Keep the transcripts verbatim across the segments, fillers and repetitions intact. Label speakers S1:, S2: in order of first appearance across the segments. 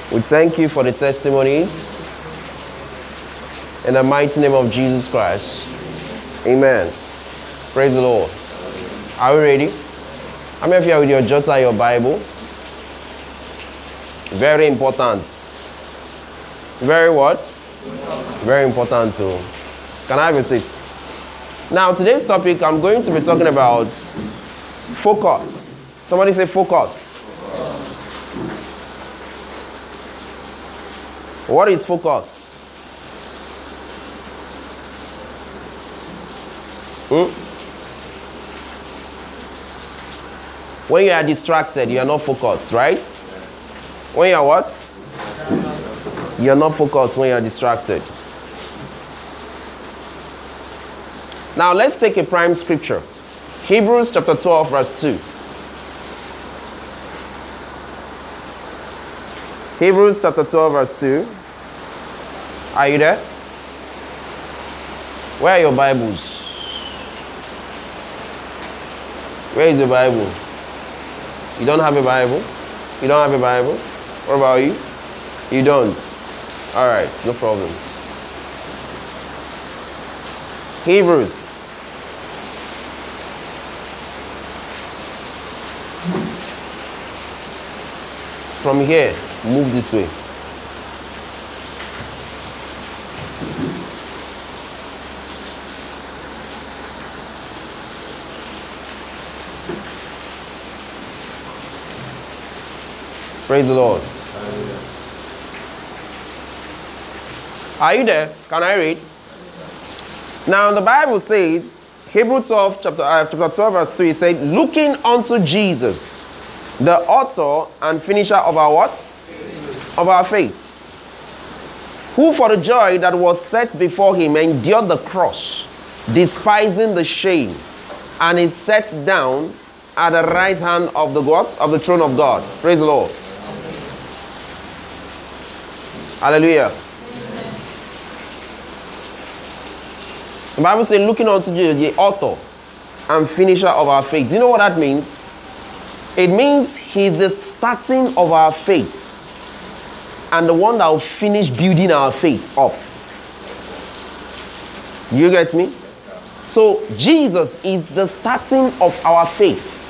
S1: We thank you for the testimonies. In the mighty name of Jesus Christ. Amen. Praise the Lord. Are we ready? How many of you are with your jotter, your Bible? Very important. Very what? Very important too. Can I have a seat? Now, today's topic, I'm going to be talking about focus. Somebody say focus. What is focus? Hmm? When you are distracted, you are not focused, right? When you are what? You are not focused when you are distracted. Now let's take a prime scripture. Hebrews chapter twelve verse two. Hebrews chapter twelve verse two. Are you there? Where are your Bibles? Where is your Bible? You don't have a Bible? You don't have a Bible? What about you? You don't? Alright, no problem. Hebrews. From here, move this way. Praise the Lord. Are you there? Can I read? Now the Bible says, Hebrews twelve, chapter, uh, chapter twelve, verse two, it said, looking unto Jesus, the author and finisher of our what? Of our faith. Who for the joy that was set before him endured the cross, despising the shame, and is set down at the right hand of the what? Of the throne of God. Praise the Lord. Hallelujah. The Bible says, looking unto Jesus, the author and finisher of our faith. Do you know what that means? It means he's the starting of our faith and the one that will finish building our faith up. You get me? So Jesus is the starting of our faith.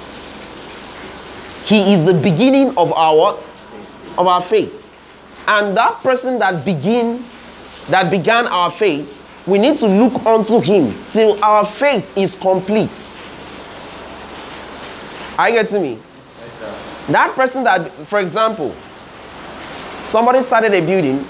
S1: He is the beginning of our what? Of our faith. And that person that begin, that began our faith, we need to look unto him till our faith is complete. Are you getting me? That person that, for example, somebody started a building,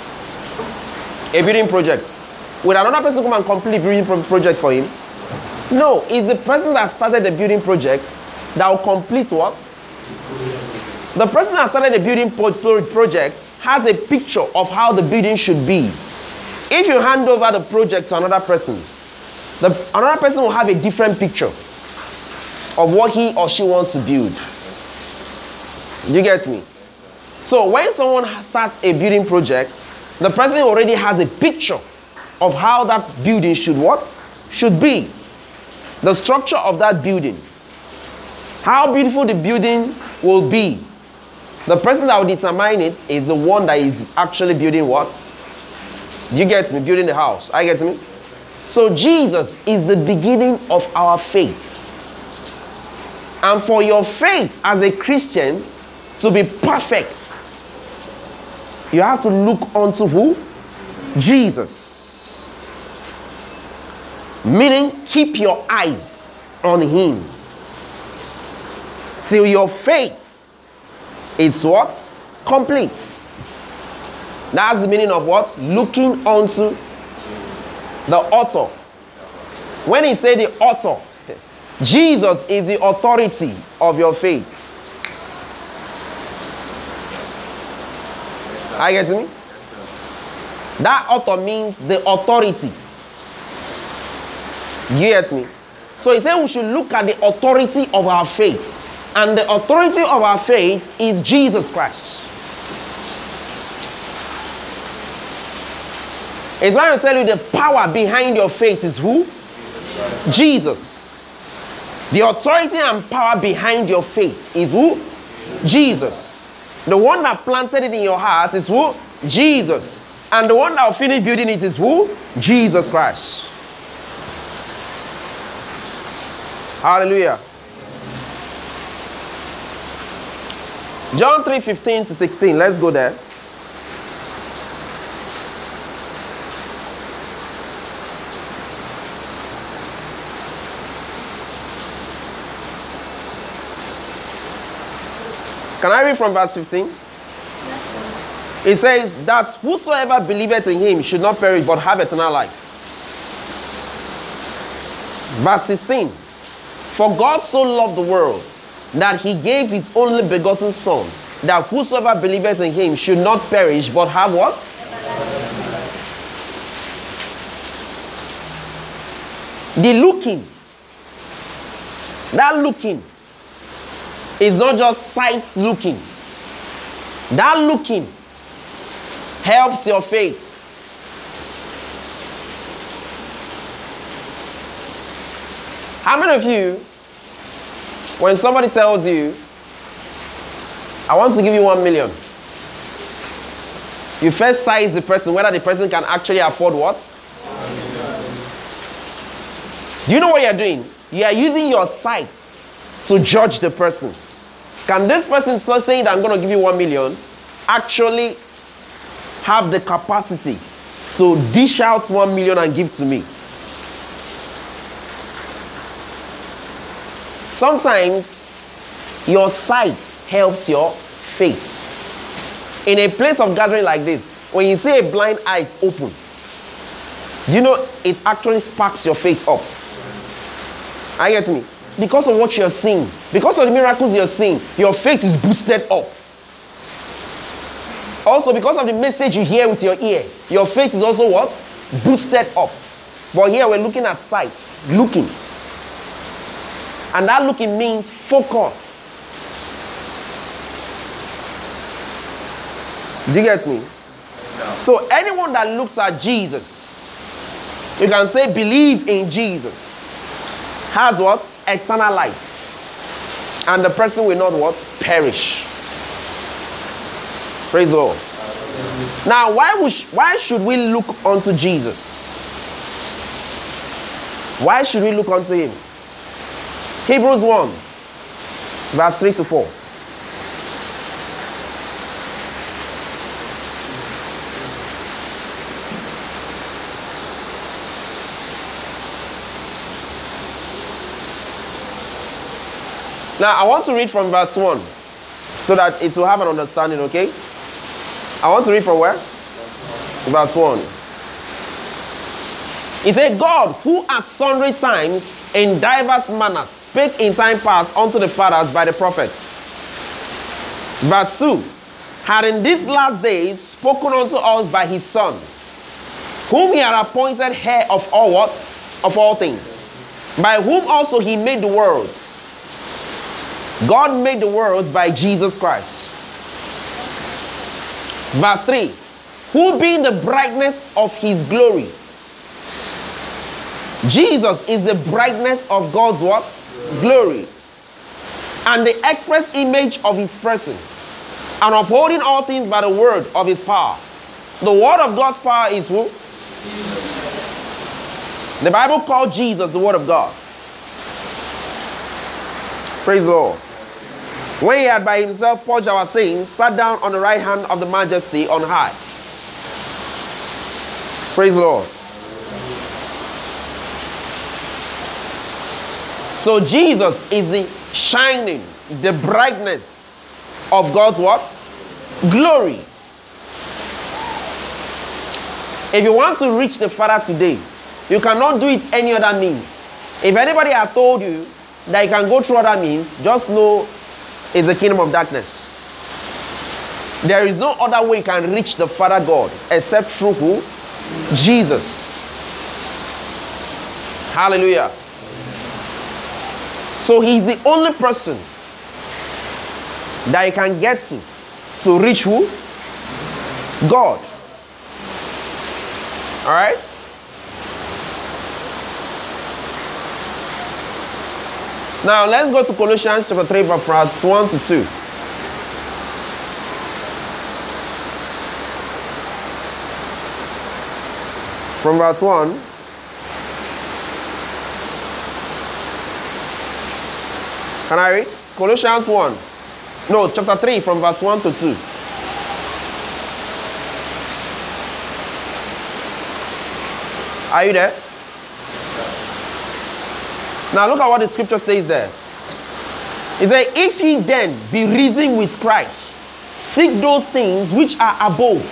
S1: a building project. Will another person come and complete the building pro- project for him? No, it's the person that started the building project that will complete what? The person that started the building pro- pro- project has a picture of how the building should be. If you hand over the project to another person, the, another person will have a different picture of what he or she wants to build. You get me? So when someone starts a building project, the person already has a picture of how that building should what? Should be. The structure of that building. How beautiful the building will be. The person that will determine it is the one that is actually building what? You get me? Building the house. I get me? So Jesus is the beginning of our faith. And for your faith as a Christian to be perfect, you have to look unto who? Jesus. Meaning, keep your eyes on him. Till your faith is what? Complete. That's the meaning of what? Looking unto the author. When he said the author, Jesus is the authority of your faith. Are you getting me? That author means the authority. You get me? So he said we should look at the authority of our faith. And the authority of our faith is Jesus Christ. It's why I tell you the power behind your faith is who? Jesus. The authority and power behind your faith is who? Jesus. The one that planted it in your heart is who? Jesus. And the one that will finish building it is who? Jesus Christ. Hallelujah. John three fifteen to sixteen. Let's go there. Can I read from verse fifteen? It says that whosoever believeth in him should not perish but have eternal life. Verse sixteen. For God so loved the world that he gave his only begotten Son, that whosoever believeth in him should not perish but have what? The looking. That looking is not just sight looking. That looking helps your faith. How many of you, when somebody tells you, I want to give you one million, you first size the person, whether the person can actually afford what? Do you know what you're doing? You are using your sight to judge the person. Can this person saying that I'm going to give you one million actually have the capacity to dish out one million and give to me? Sometimes your sight helps your faith. In a place of gathering like this, when you see a blind eye is open, you know it actually sparks your faith up. Are you getting me? Because of what you're seeing, because of the miracles you're seeing, your faith is boosted up. Also, because of the message you hear with your ear, your faith is also what? Boosted up. But here we're looking at sight, looking. And that looking means focus. Do you get me? No. So anyone that looks at Jesus, you can say believe in Jesus, has what? Eternal life. And the person will not what? Perish. Praise the Lord. Now, why, would sh- why should we look unto Jesus? Why should we look unto him? Hebrews one, verse three to four. Now, I want to read from verse one so that it will have an understanding, okay? I want to read from where? Verse one. It said, God, who at sundry times in diverse manners spake in time past unto the fathers by the prophets. Verse two. Had in these last days spoken unto us by his Son, whom he had appointed heir of all what? Of all things. By whom also he made the worlds. God made the worlds by Jesus Christ. Verse three. Who being the brightness of his glory. Jesus is the brightness of God's what? Glory. And the express image of his person. And upholding all things by the word of his power. The word of God's power is who? The Bible called Jesus the word of God. Praise the Lord. When he had by himself purged our sins, sat down on the right hand of the majesty on high. Praise the Lord. So Jesus is the shining, the brightness of God's what? Glory. If you want to reach the Father today, you cannot do it any other means. If anybody has told you that you can go through other means, just know it's the kingdom of darkness. There is no other way you can reach the Father God except through who? Jesus. Hallelujah. So he's the only person that you can get to to reach who? God. All right? Now let's go to Colossians chapter three, verse one to two. From verse one. Can I read? Colossians one. No, chapter three, from verse one to two. Are you there? Now look at what the scripture says there. It says, if ye then be risen with Christ, seek those things which are above.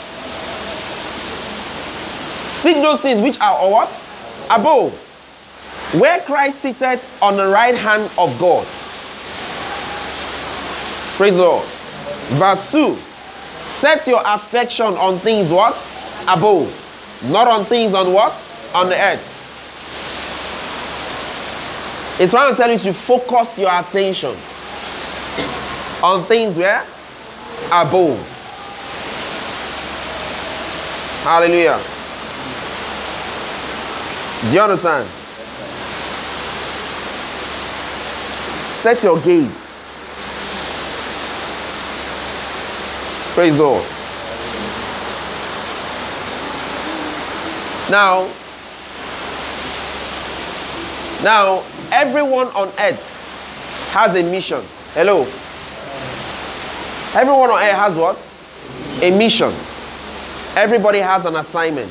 S1: Seek those things which are what? Above. Where Christ sitteth on the right hand of God. Praise the Lord. Verse two. Set your affection on things what? Above. Not on things on what? On the earth. It's trying to tell you to focus your attention on things where? Above. Hallelujah. Do you understand? Set your gaze. Praise the Lord. Now, now, everyone on earth has a mission. Hello? Everyone on earth has what? A mission. Everybody has an assignment.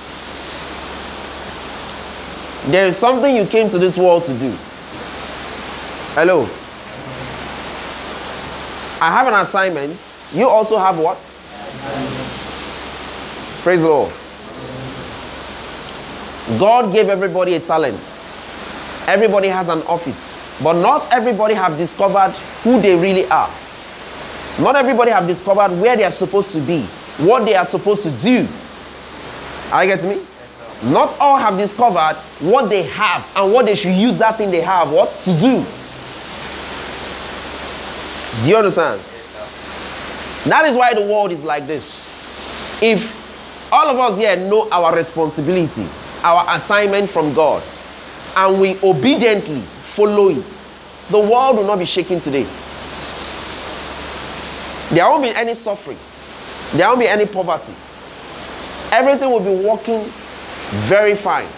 S1: There is something you came to this world to do. Hello? I have an assignment. You also have what? Praise the Lord. God gave everybody a talent. Everybody has an office. But not everybody have discovered who they really are. Not everybody have discovered where they are supposed to be. What they are supposed to do. Are you getting me? Not all have discovered what they have and what they should use that thing they have what to do. Do you understand? That is why the world is like this. If all of us here know our responsibility, our assignment from God, and we obediently follow it, the world will not be shaken today. There won't be any suffering. There won't be any poverty. Everything will be working very fine.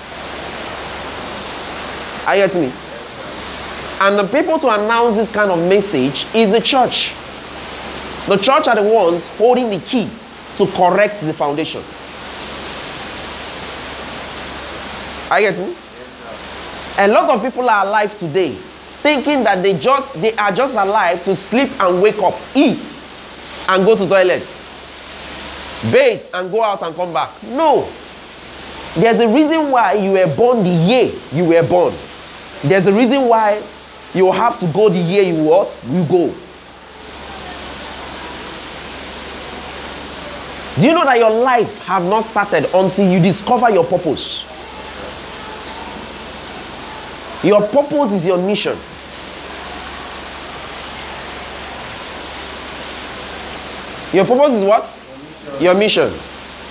S1: Are you getting me? And the people to announce this kind of message is the church. The church are the ones holding the key to correct the foundation. Are you getting me? A lot of people are alive today thinking that they just they are just alive to sleep and wake up, eat and go to the toilet, bathe and go out and come back. No. There's a reason why you were born the year you were born. There's a reason why you have to go the year you what? You go. Do you know that your life have not started until you discover your purpose? Your purpose is your mission. Your purpose is what? Your mission. Your mission.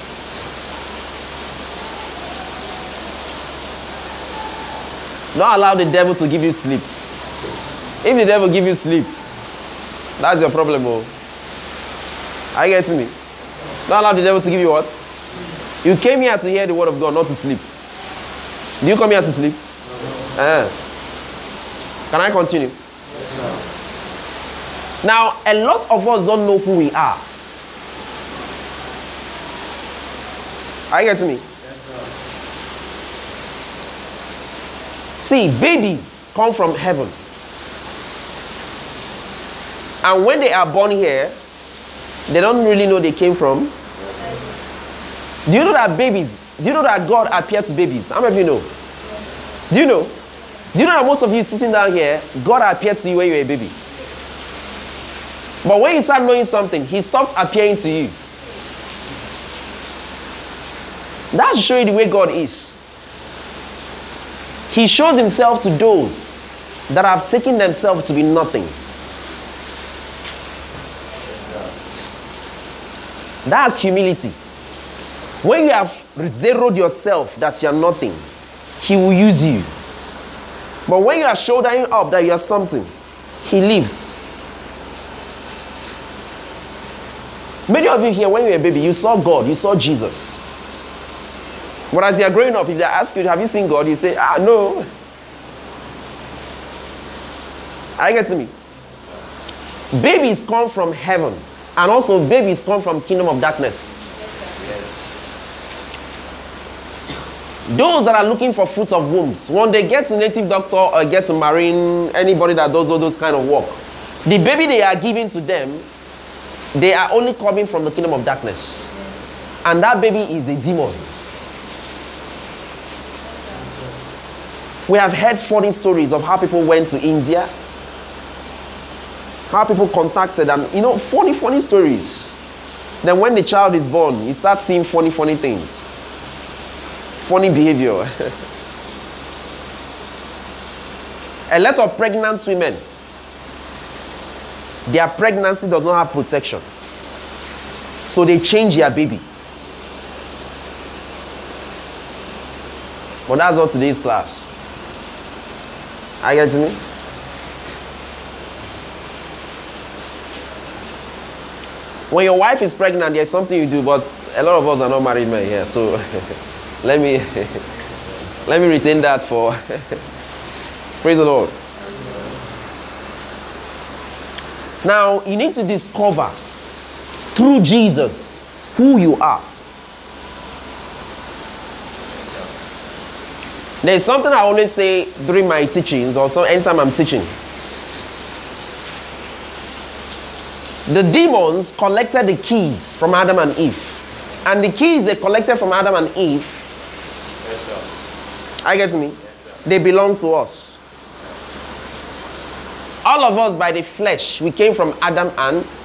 S1: Don't allow the devil to give you sleep. If the devil give you sleep, that's your problem. Oh. Are you getting me? Don't allow the devil to give you what? You came here to hear the word of God, not to sleep. Do you come here to sleep? No. Uh, can I continue? Yes, now, a lot of us don't know who we are. Are you getting me? Yes, see, babies come from heaven. And when they are born here, they don't really know they came from. Do you know that babies, do you know that God appeared to babies? How many of you know? Do you know? Do you know that most of you sitting down here, God appeared to you when you were a baby? But when you start knowing something, He stopped appearing to you. That should show you the way God is. He shows Himself to those that have taken themselves to be nothing. That's humility. When you have zeroed yourself that you are nothing, He will use you. But when you are shouldering up that you are something, He leaves. Many of you here, when you were a baby, you saw God, you saw Jesus. But as you're growing up, if they ask you, have you seen God? You say, ah, no. Are you getting me? Babies come from heaven. And also babies come from kingdom of darkness. Those that are looking for fruits of wombs, when they get to native doctor or get to marine, anybody that does all those kind of work, the baby they are giving to them, they are only coming from the kingdom of darkness. And that baby is a demon. We have heard funny stories of how people went to India, how people contacted and, you know, funny, funny stories. Then when the child is born, you start seeing funny, funny things. Funny behavior. A lot of pregnant women, their pregnancy does not have protection. So they change their baby. But that's not today's class. Are you getting me? When your wife is pregnant, there's something you do, but a lot of us are not married men here, so let me let me retain that for praise the Lord. Now you need to discover through Jesus who you are. There's something I always say during my teachings, or so anytime I'm teaching. The demons collected the keys from Adam and Eve. And the keys they collected from Adam and Eve, yes, sir. I get me? Yes, they belong to us. All of us by the flesh, we came from Adam and Eve.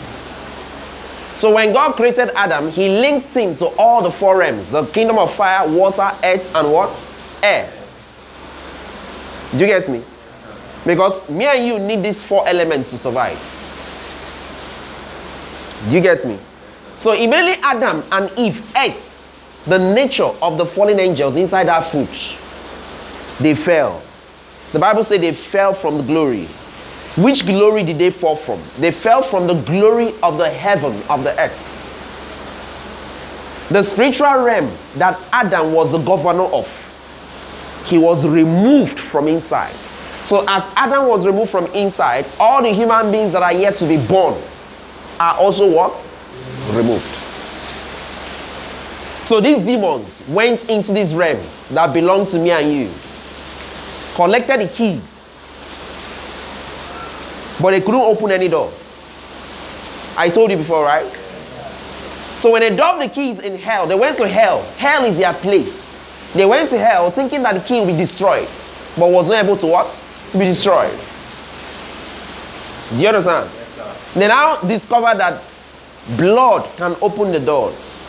S1: So when God created Adam, he linked him to all the four realms. The kingdom of fire, water, earth, and what? Air. Do you get me? Because me and you need these four elements to survive. Do you get me? So immediately Adam and Eve ate the nature of the fallen angels inside that fruit. They fell. The Bible says they fell from the glory. Which glory did they fall from? They fell from the glory of the heaven, of the earth. The spiritual realm that Adam was the governor of, he was removed from inside. So as Adam was removed from inside, all the human beings that are yet to be born are also what? Removed. So these demons went into these realms that belong to me and you, collected the keys, but they couldn't open any door. I told you before, right? So when they dropped the keys in hell, they went to hell. Hell is their place. They went to hell thinking that the key would be destroyed, but was not able to what? To be destroyed. Do you understand? They now discover that blood can open the doors.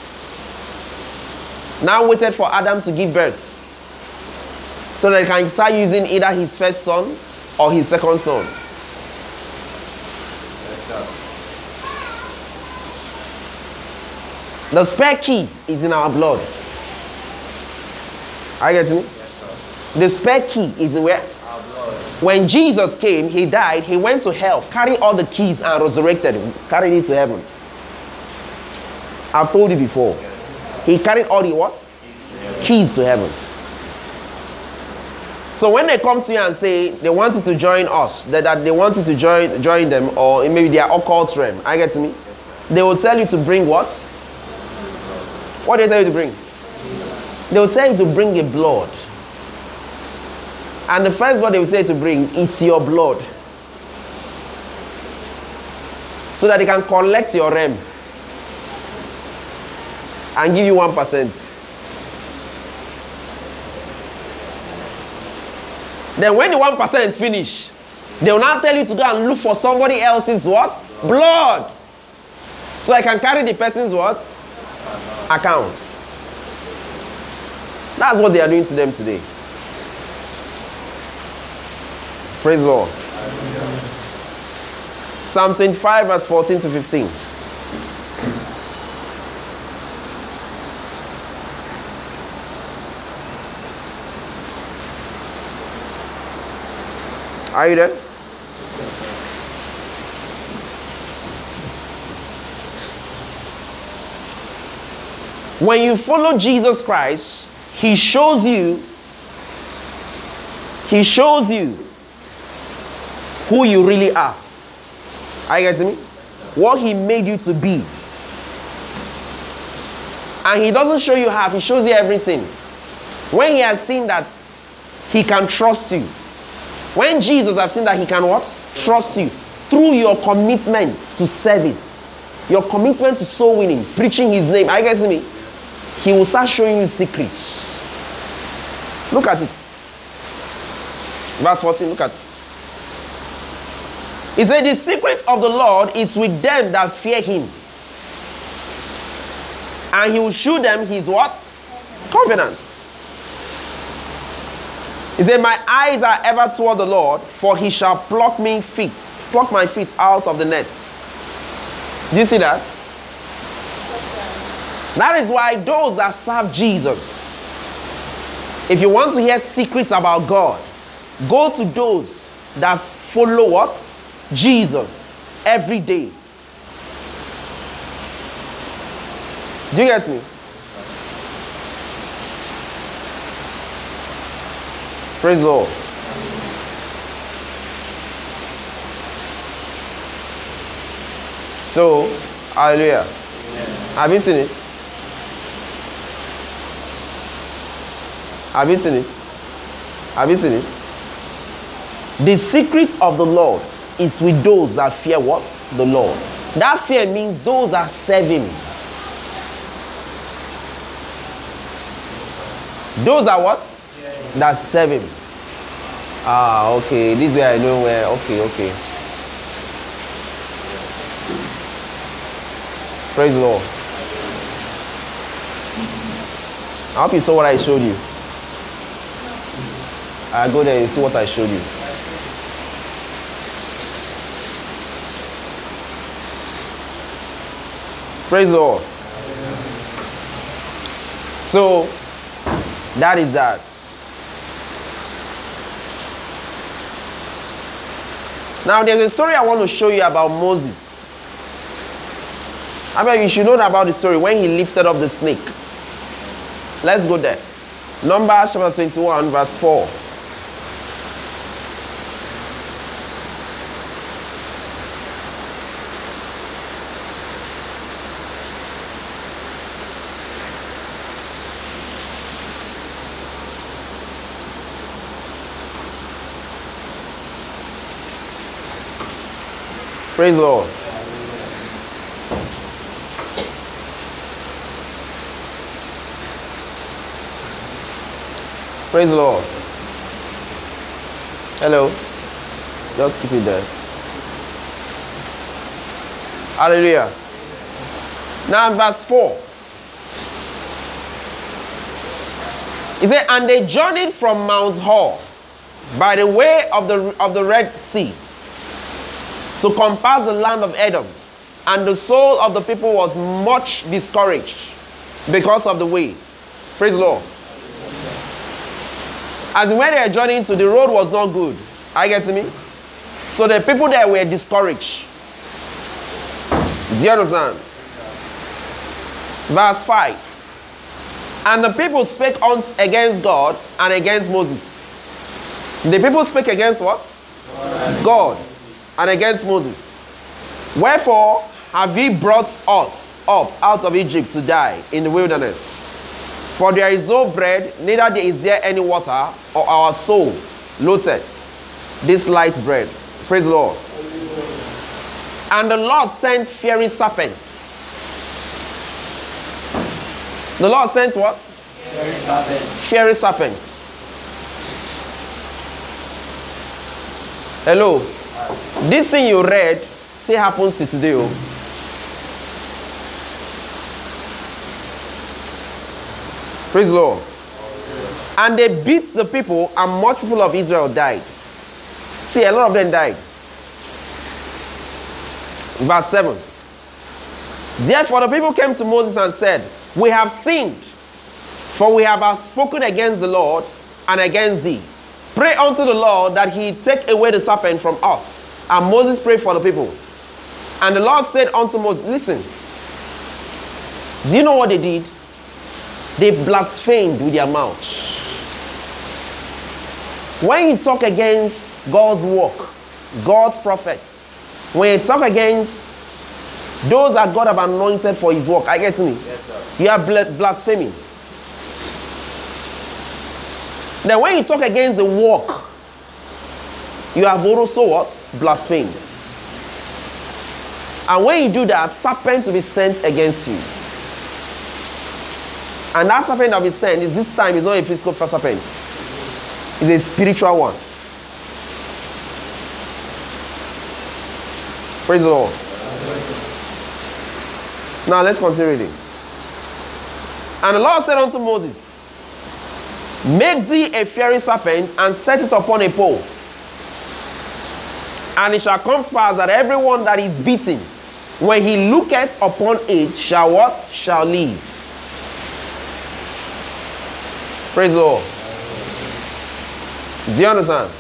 S1: Now waited for Adam to give birth, so that he can start using either his first son or his second son. The spare key is in our blood. Are you getting me? The spare key is in where? When Jesus came, he died, he went to hell, carried all the keys and resurrected him, carried it to heaven. I've told you before. He carried all the what? Keys to heaven. So when they come to you and say they want you to join us, that, that they want you to join join them, or maybe they are occult realm, I get me? They will tell you to bring what? What do they tell you to bring? They will tell you to bring a blood. And the first blood they will say to bring, it's your blood. So that they can collect your realm and give you one percent. Then when the one percent finish, they will now tell you to go and look for somebody else's what? Blood. So I can carry the person's what? Accounts. That's what they are doing to them today. Praise the Lord. Psalm twenty-five verse fourteen to fifteen. Are you there? When you follow Jesus Christ, he shows you, he shows you who you really are. Are you getting me? What he made you to be. And he doesn't show you half, he shows you everything. When he has seen that he can trust you. When Jesus has seen that he can what? Trust you. Through your commitment to service. Your commitment to soul winning. Preaching his name. Are you getting me? He will start showing you secrets. Look at it. Verse fourteen, look at it. He said, the secret of the Lord is with them that fear him. And he will show them his what? Covenants. He said, my eyes are ever toward the Lord, for he shall pluck me feet, pluck my feet out of the nets. Do you see that? That is why those that serve Jesus, if you want to hear secrets about God, go to those that follow what? Jesus every day. Do you get me? Praise the Lord. So, hallelujah. Amen. Have you seen it? Have you seen it? Have you seen it? The secret of the Lord is with those that fear what? The Lord. That fear means those that serve him. Those are what? That serve him. Ah, okay. This way I know where. Okay, okay. Praise the Lord. I hope you saw what I showed you. I go there and see what I showed you. Praise the Lord. So, that is that. Now, there's a story I want to show you about Moses. I mean, you should know about the story when he lifted up the snake. Let's go there. Numbers chapter twenty-one, verse four. Praise the Lord. Praise the Lord. Hello. Just keep it there. Hallelujah. Now verse four. He said, and they journeyed from Mount Hor by the way of the of the Red Sea to compass the land of Edom, and the soul of the people was much discouraged because of the way. Praise the Lord. As when they were journeying to, the road was not good. Are you getting me? So the people there were discouraged. Do you understand? Verse five. And the people spake against God and against Moses. The people spake against what? God and against Moses. Wherefore have ye brought us up out of Egypt to die in the wilderness? For there is no bread, neither is there any water, or our soul loateth this light bread. Praise the Lord. And the Lord sent fiery serpents. The Lord sent what?
S2: Fiery serpents.
S1: Fiery serpents. Hello. This thing you read still happens to today. Oh. Praise the Lord. And they beat the people, and much people of Israel died. See, a lot of them died. Verse seven. Therefore the people came to Moses and said, we have sinned, for we have spoken against the Lord and against thee. Pray unto the Lord that he take away the serpent from us. And Moses prayed for the people. And the Lord said unto Moses, listen, do you know what they did? They blasphemed with their mouth. When you talk against God's work, God's prophets, when you talk against those that God have anointed for his work, I get me?
S2: Yes, sir.
S1: You are blaspheming. Then when you talk against the work, you have also what? Blasphemed. And when you do that, serpents will be sent against you. And that serpent that will be sent is this time is not a physical serpent. It's a spiritual one. Praise the Lord. Now let's continue reading. And the Lord said unto Moses, make thee a fiery serpent and set it upon a pole. And it shall come to pass that everyone that is beaten, when he looketh upon it, shall what? Shall live. Praise the Lord. Do you understand?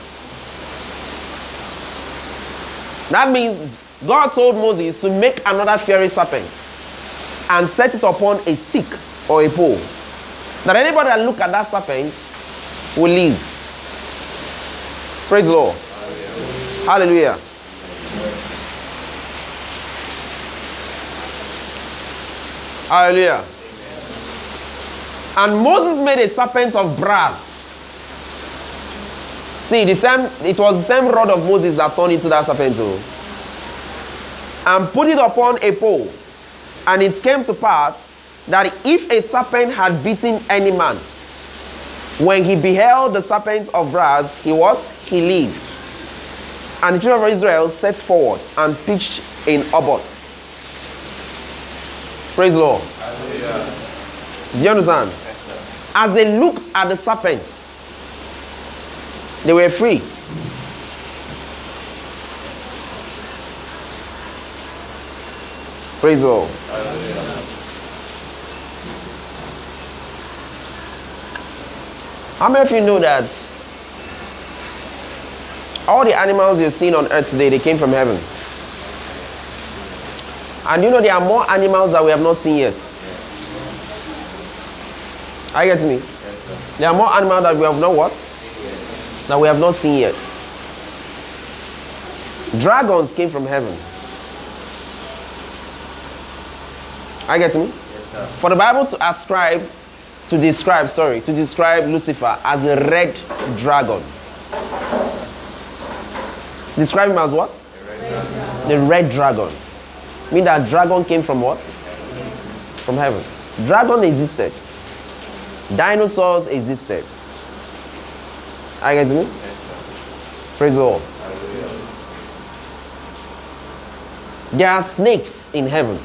S1: That means God told Moses to make another fiery serpent and set it upon a stick or a pole. That anybody that look at that serpent will live. Praise the Lord. Hallelujah. Hallelujah. Hallelujah. And Moses made a serpent of brass. See, the same, it was the same rod of Moses that turned into that serpent too. And put it upon a pole. And it came to pass that if a serpent had beaten any man, when he beheld the serpent of brass, he what? He lived. And the children of Israel set forward and pitched in Obot. Praise the Lord. Hallelujah. Do you understand? As they looked at the serpents, they were free. Praise the Lord. Hallelujah. How many of you know that all the animals you've seen on earth today, they came from heaven? And you know there are more animals that we have not seen yet. Are you getting me? There are more animals that we have not what? That we have not seen yet. Dragons came from heaven. Are you getting me? Yes, for the Bible to ascribe, to describe, sorry, to describe Lucifer as a red dragon. Describe him as what? Red the red dragon. Mean that dragon came from what? From heaven. Dragon existed. Dinosaurs existed. Are you getting me? Praise the Lord. There are snakes in heaven.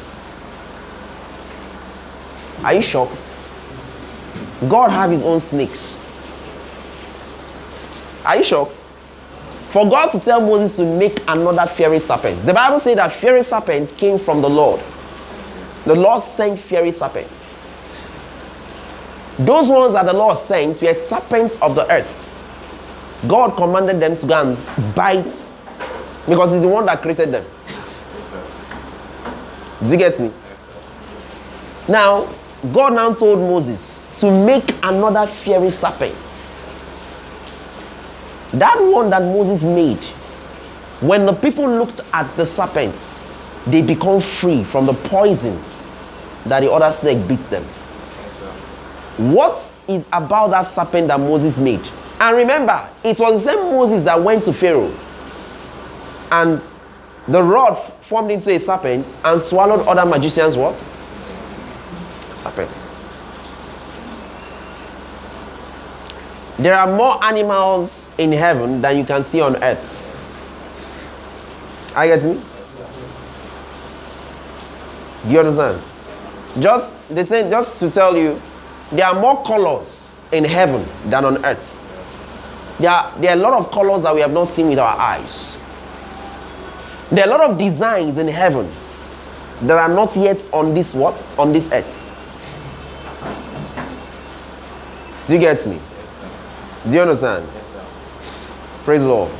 S1: Are you shocked? God have his own snakes. Are you shocked? For God to tell Moses to make another fiery serpent. The Bible says that fiery serpents came from the Lord. The Lord sent fiery serpents. Those ones that the Lord sent were serpents of the earth. God commanded them to go and bite because he's the one that created them. Do you get me? Now, God now told Moses to make another fiery serpent. That one that Moses made, when the people looked at the serpents, they become free from the poison that the other snake beats them. What is about that serpent that Moses made? And remember, it was the same Moses that went to Pharaoh and the rod formed into a serpent and swallowed other magicians what? Serpents. There are more animals in heaven than you can see on earth. Are you getting me? Do you understand? Just the thing, just to tell you, there are more colors in heaven than on earth. There are, there are a lot of colors that we have not seen with our eyes. There are a lot of designs in heaven that are not yet on this what? On this earth. Do you get me? Do you understand? Praise the Lord.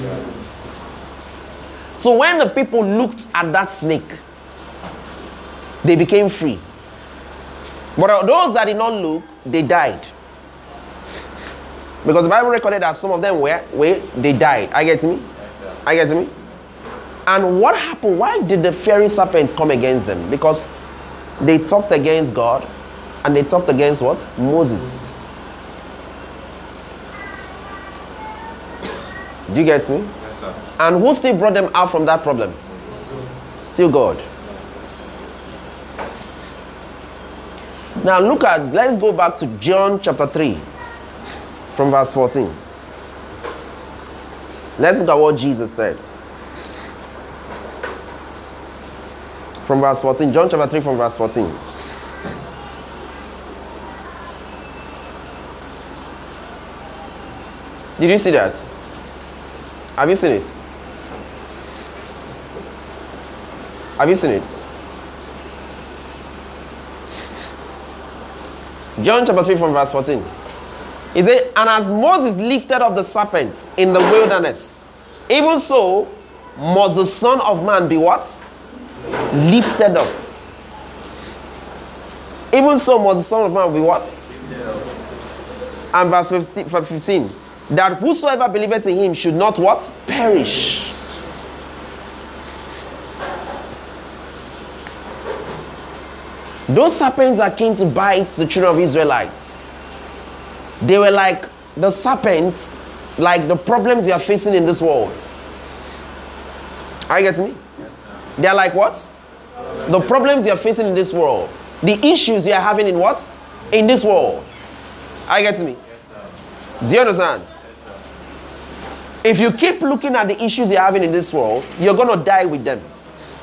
S1: So when the people looked at that snake, they became free. But those that did not look, they died. Because the Bible recorded that some of them were, were they died. I get me? I get me? And what happened? Why did the fiery serpents come against them? Because they talked against God and they talked against what? Moses. Do you get me?
S2: Yes, sir.
S1: And who still brought them out from that problem? Still God. Now look at, let's go back to John chapter three from verse fourteen. Let's look at what Jesus said. From verse fourteen, John chapter three from verse fourteen. Did you see that? Have you seen it? Have you seen it? John chapter three from verse fourteen. He said, and as Moses lifted up the serpents in the wilderness, even so must the Son of Man be what? Lifted up. Even so must the Son of Man be what? And verse fifteen. That whosoever believeth in him should not what? Perish. Those serpents that came to bite the children of Israelites, they were like the serpents, like the problems you are facing in this world. Are you getting me? They are like what? The problems you are facing in this world. The issues you are having in what? In this world. Are you getting me? Do you understand? If you keep looking at the issues you're having in this world, you're going to die with them.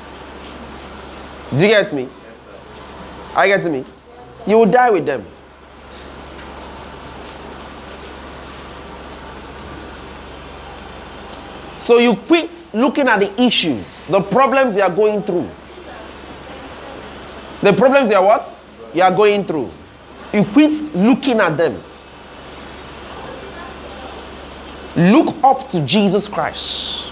S1: Do you get me? Are you getting me? You will die with them. So you quit looking at the issues, the problems you are going through. The problems you are what? You are going through. You quit looking at them. Look up to Jesus Christ.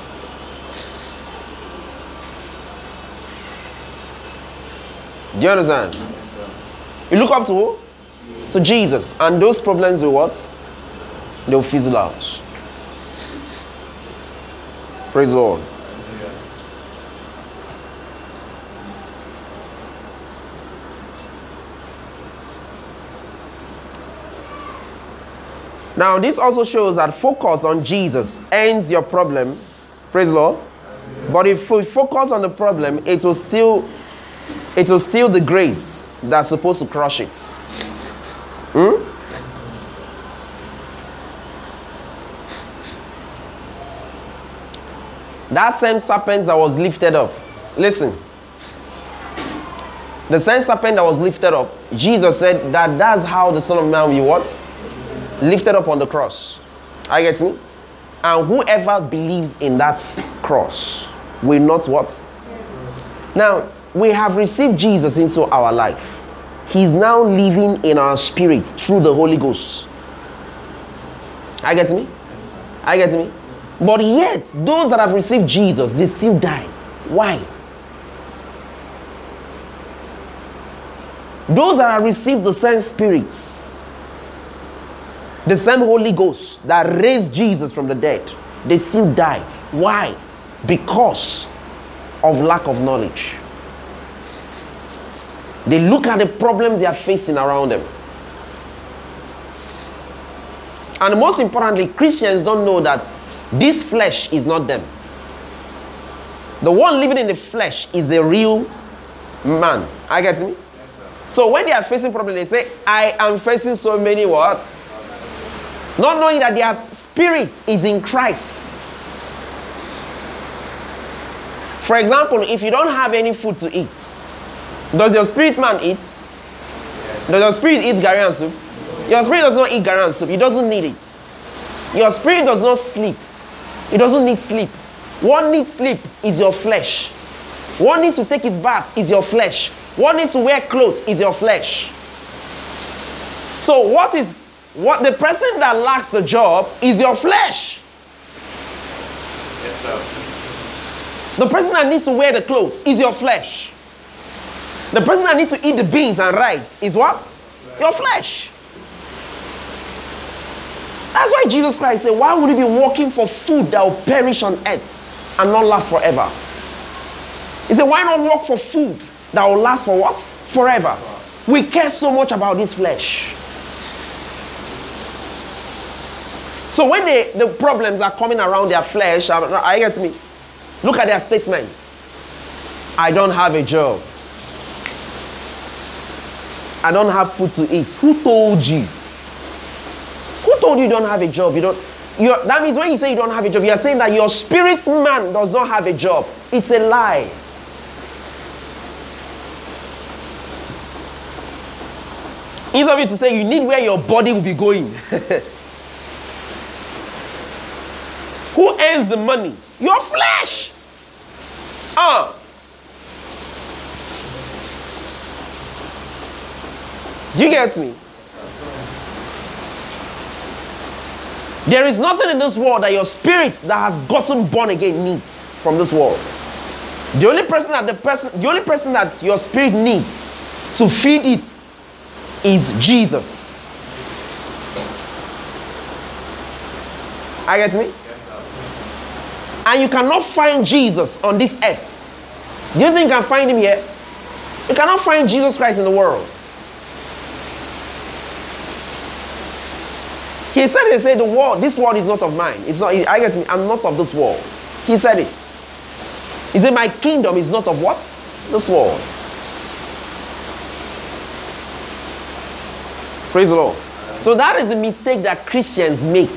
S1: Do you understand? You look up to who? To Jesus. And those problems will what? They'll fizzle out. Praise the Lord. Now, this also shows that focus on Jesus ends your problem. Praise the Lord. But if we focus on the problem, it will still, it will steal the grace that's supposed to crush it. Hmm? That same serpent that was lifted up. Listen. The same serpent that was lifted up, Jesus said that that's how the Son of Man will what? Lifted up on the cross. I get me? And whoever believes in that cross will not what? Now, we have received Jesus into our life. He's now living in our spirits through the Holy Ghost. I get me? I get me? But yet, those that have received Jesus, they still die. Why? Those that have received the same spirits, the same Holy Ghost that raised Jesus from the dead, they still die. Why? Because of lack of knowledge. They look at the problems they are facing around them. And most importantly, Christians don't know that this flesh is not them. The one living in the flesh is a real man. I get me? So when they are facing problems, they say, I am facing so many what? Not knowing that their spirit is in Christ. For example, if you don't have any food to eat, does your spirit man eat? Does your spirit eat gari and soup? Your spirit does not eat gari and soup. It doesn't need it. Your spirit does not sleep. It doesn't need sleep. What needs sleep is your flesh. What needs to take its bath is your flesh. What needs to wear clothes is your flesh. So what is what the person that lacks the job is your flesh.
S2: Yes, sir.
S1: The person that needs to wear the clothes is your flesh. The person that needs to eat the beans and rice is what? Your flesh. That's why Jesus Christ said, why would you be working for food that will perish on earth and not last forever? He said, why not work for food that will last for what? Forever. We care so much about this flesh. So when they, the problems are coming around their flesh, I get me. Look at their statements. I don't have a job. I don't have food to eat. Who told you? Who told you you don't have a job? You don't. You're, that means when you say you don't have a job, you are saying that your spirit man does not have a job. It's a lie. Instead of you to say you need where your body will be going. Who earns the money? Your flesh. Ah. Uh. Do you get me? There is nothing in this world that your spirit that has gotten born again needs from this world. The only person that the person, the only person that your spirit needs to feed it is Jesus. I get me? And you cannot find Jesus on this earth. Do you think you can find him here? You cannot find Jesus Christ in the world. He said, he said, the world, this world is not of mine. It's not, I get me, I'm not of this world. He said it. He said, my kingdom is not of what? This world. Praise the Lord. So that is the mistake that Christians make.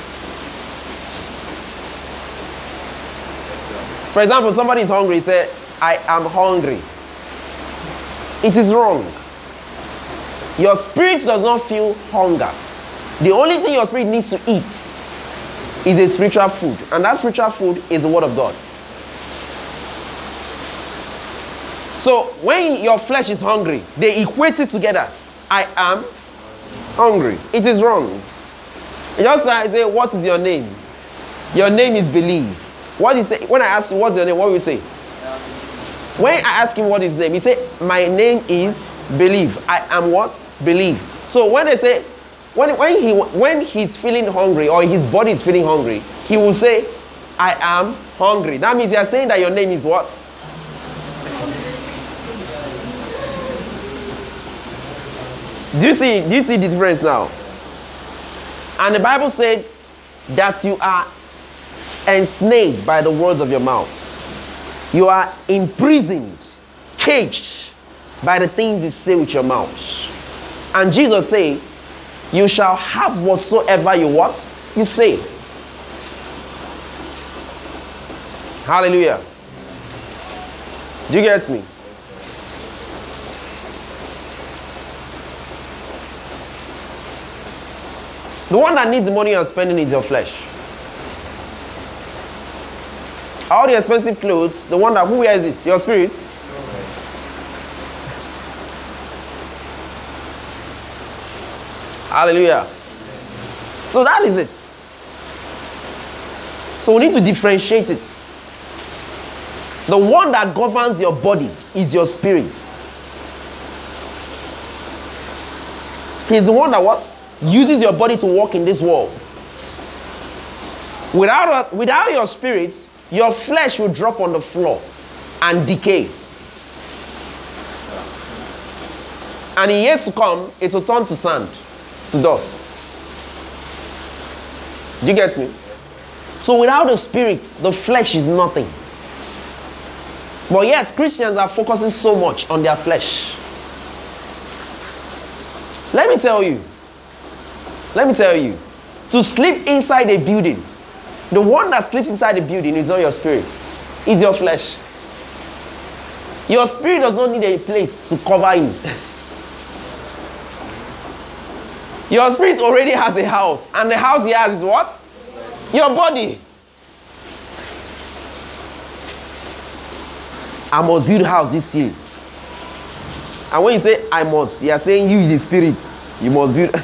S1: For example, somebody is hungry, say, I am hungry. It is wrong. Your spirit does not feel hunger. The only thing your spirit needs to eat is a spiritual food. And that spiritual food is the word of God. So when your flesh is hungry, they equate it together. I am hungry. It is wrong. Just like I say, what is your name? Your name is Believe. What is it? When I ask you what's your name, what will you say? When I ask him what is his name, he say, my name is Believe. I am what? Believe. So when they say, when, when, he, when he's feeling hungry or his body is feeling hungry, he will say, I am hungry. That means you are saying that your name is what? Do you see, do you see the difference now? And the Bible said that you are ensnared by the words of your mouths. You are imprisoned, caged by the things you say with your mouth. And Jesus said, you shall have whatsoever you what? You say. Hallelujah. Do you get me? The one that needs the money you're spending is your flesh. All the expensive clothes, the one that, who wears it? Your spirit. Hallelujah. So that is it. So we need to differentiate it. The one that governs your body is your spirit. He's the one that what? Uses your body to walk in this world. Without, without your spirit, your flesh will drop on the floor and decay. And in years to come, it will turn to sand, to dust. Do you get me? So without the spirit, the flesh is nothing. But yet, Christians are focusing so much on their flesh. Let me tell you, let me tell you, to sleep inside a building, the one that sleeps inside the building is not your spirit, it's your flesh. Your spirit does not need a place to cover you. Your spirit already has a house, and the house he has is what? Your body. I must build a house this year. And when you say I must, you are saying you, the spirit, you must build.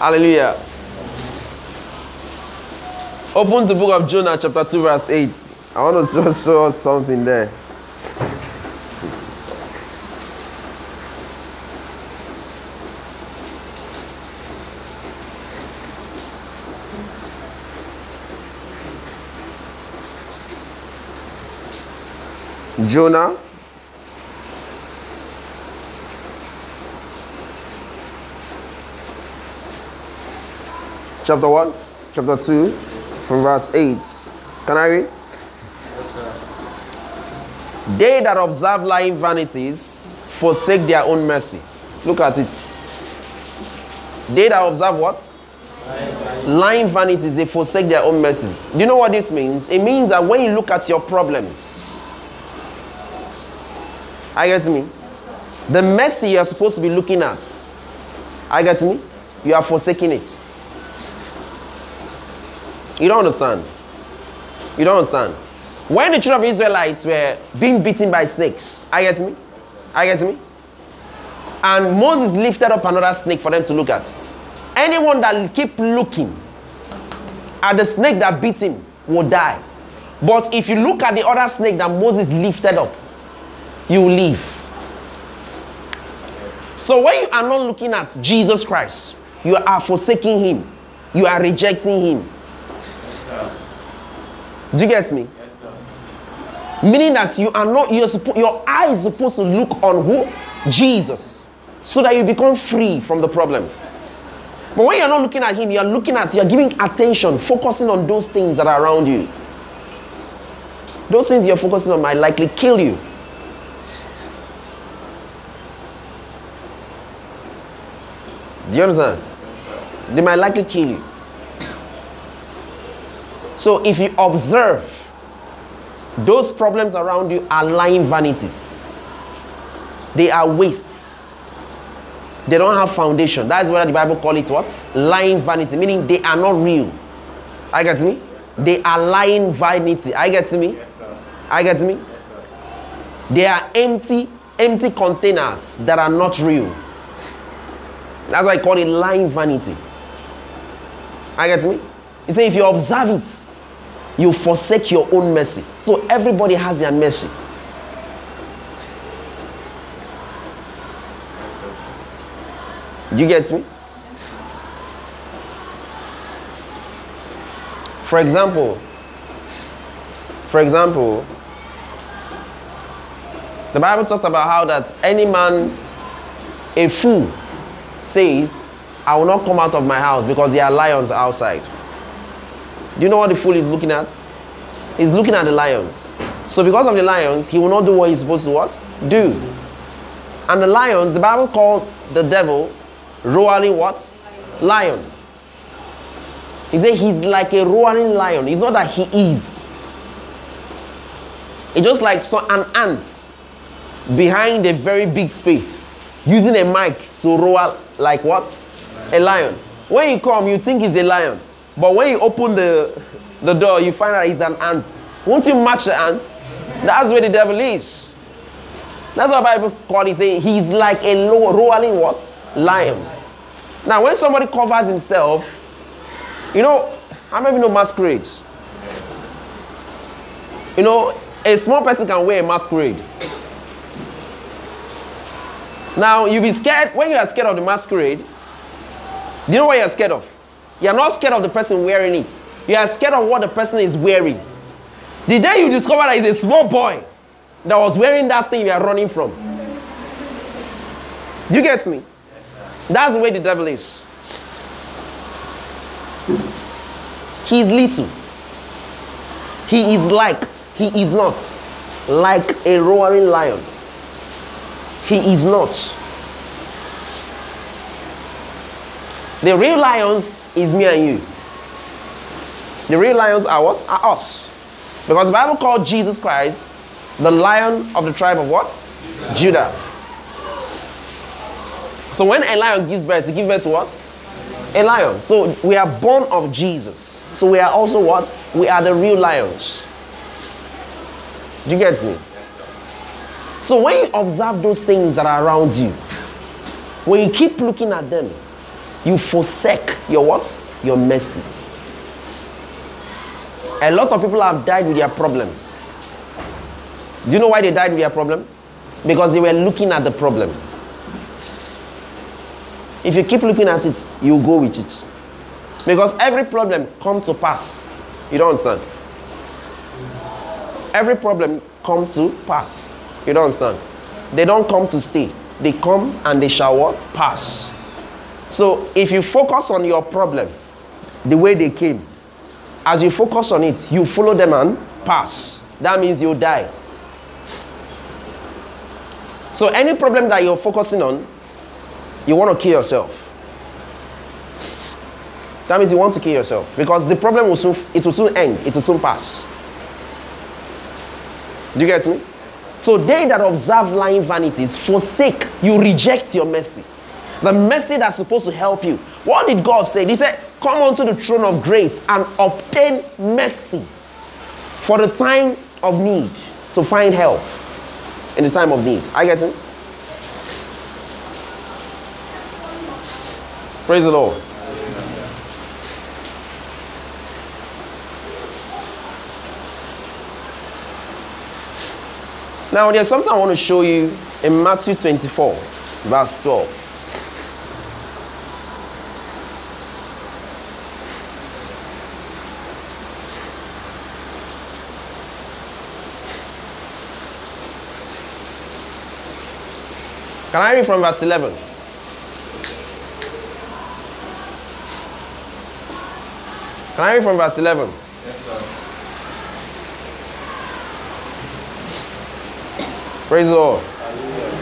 S1: Hallelujah. Open the book of Jonah chapter two verse eight. I want to show, show us something there. Jonah chapter one, chapter two, from verse eight. Can I read?
S2: Yes, sir.
S1: They that observe lying vanities forsake their own mercy. Look at it. They that observe what?
S2: Lying
S1: Lying vanities, they forsake their own mercy. Do you know what this means? It means that when you look at your problems, I get me? The mercy you're supposed to be looking at, I get me? You are forsaking it. You don't understand. You don't understand. When the children of Israelites were being beaten by snakes, I get me? I get me? And Moses lifted up another snake for them to look at. Anyone that will keep looking at the snake that beat him will die. But if you look at the other snake that Moses lifted up, you will live. So when you are not looking at Jesus Christ, you are forsaking him. You are rejecting him. Do you get me?
S2: Yes, sir.
S1: Meaning that you are not, you're suppo- your eye is supposed to look on who? Jesus. So that you become free from the problems. But when you're not looking at him, you're looking at, you're giving attention, focusing on those things that are around you. Those things you're focusing on might likely kill you. Do you understand? They might likely kill you. So if you observe, those problems around you are lying vanities. They are wastes. They don't have foundation. That's what the Bible calls it what? Lying vanity. Meaning they are not real. I get me? They are lying vanity. I get me?
S2: Yes, sir.
S1: I get me?
S2: Yes, sir.
S1: They are empty, empty containers that are not real. That's why I call it lying vanity. I get me? He said if you observe it, you forsake your own mercy. So everybody has their mercy. Do you get me? For example, for example, the Bible talked about how that any man, a fool, says, I will not come out of my house because there are lions outside. Do you know what the fool is looking at? He's looking at the lions. So because of the lions, he will not do what he's supposed to what? Do. And the lions, the Bible called the devil roaring what? Lion. He said he's like a roaring lion. It's not that he is. It's just like so an ant behind a very big space, using a mic to roar like what? A lion. When you come, you think he's a lion. But when you open the, the door, you find out he's an ant. Won't you match the ant? That's where the devil is. That's what the Bible calls it. Saying he's like a roaring what? Lion. Now, when somebody covers himself, you know, how many of you know masquerades? You know, a small person can wear a masquerade. Now, you'll be scared. When you are scared of the masquerade, do you know what you're scared of? You're not scared of the person wearing it. You are scared of what the person is wearing. The day you discover that it's a small boy that was wearing that thing you are running from. Do you get me? That's the way the devil is. He is little. He is like, he is not. Like a roaring lion. He is not. The real lions is me and you. The real lions are what? Are us. Because the Bible called Jesus Christ the lion of the tribe of what? Judah. Judah. So when a lion gives birth, he gives birth to what? A lion. So we are born of Jesus. So we are also what? We are the real lions. Do you get me? So when you observe those things that are around you, when you keep looking at them, you forsake your what? Your mercy. A lot of people have died with their problems. Do you know why they died with their problems? Because they were looking at the problem. If you keep looking at it, you go with it. Because every problem comes to pass. You don't understand? Every problem comes to pass. You don't understand? They don't come to stay. They come and they shall what? Pass. So if you focus on your problem, the way they came, as you focus on it, you follow them and pass. That means you die. So any problem that you're focusing on, you want to kill yourself. That means you want to kill yourself. Because the problem will soon, it will soon end. It will soon pass. Do you get me? So they that observe lying vanities forsake, you reject your mercy. The mercy that's supposed to help you. What did God say? He said, come unto the throne of grace and obtain mercy for the time of need, to find help in the time of need. I get it? Praise the Lord. Now there's something I want to show you in Matthew twenty-four, verse twelve. Can I read from verse eleven? Can I read from verse eleven?
S2: Yes, sir.
S1: Praise the Lord.
S2: Hallelujah.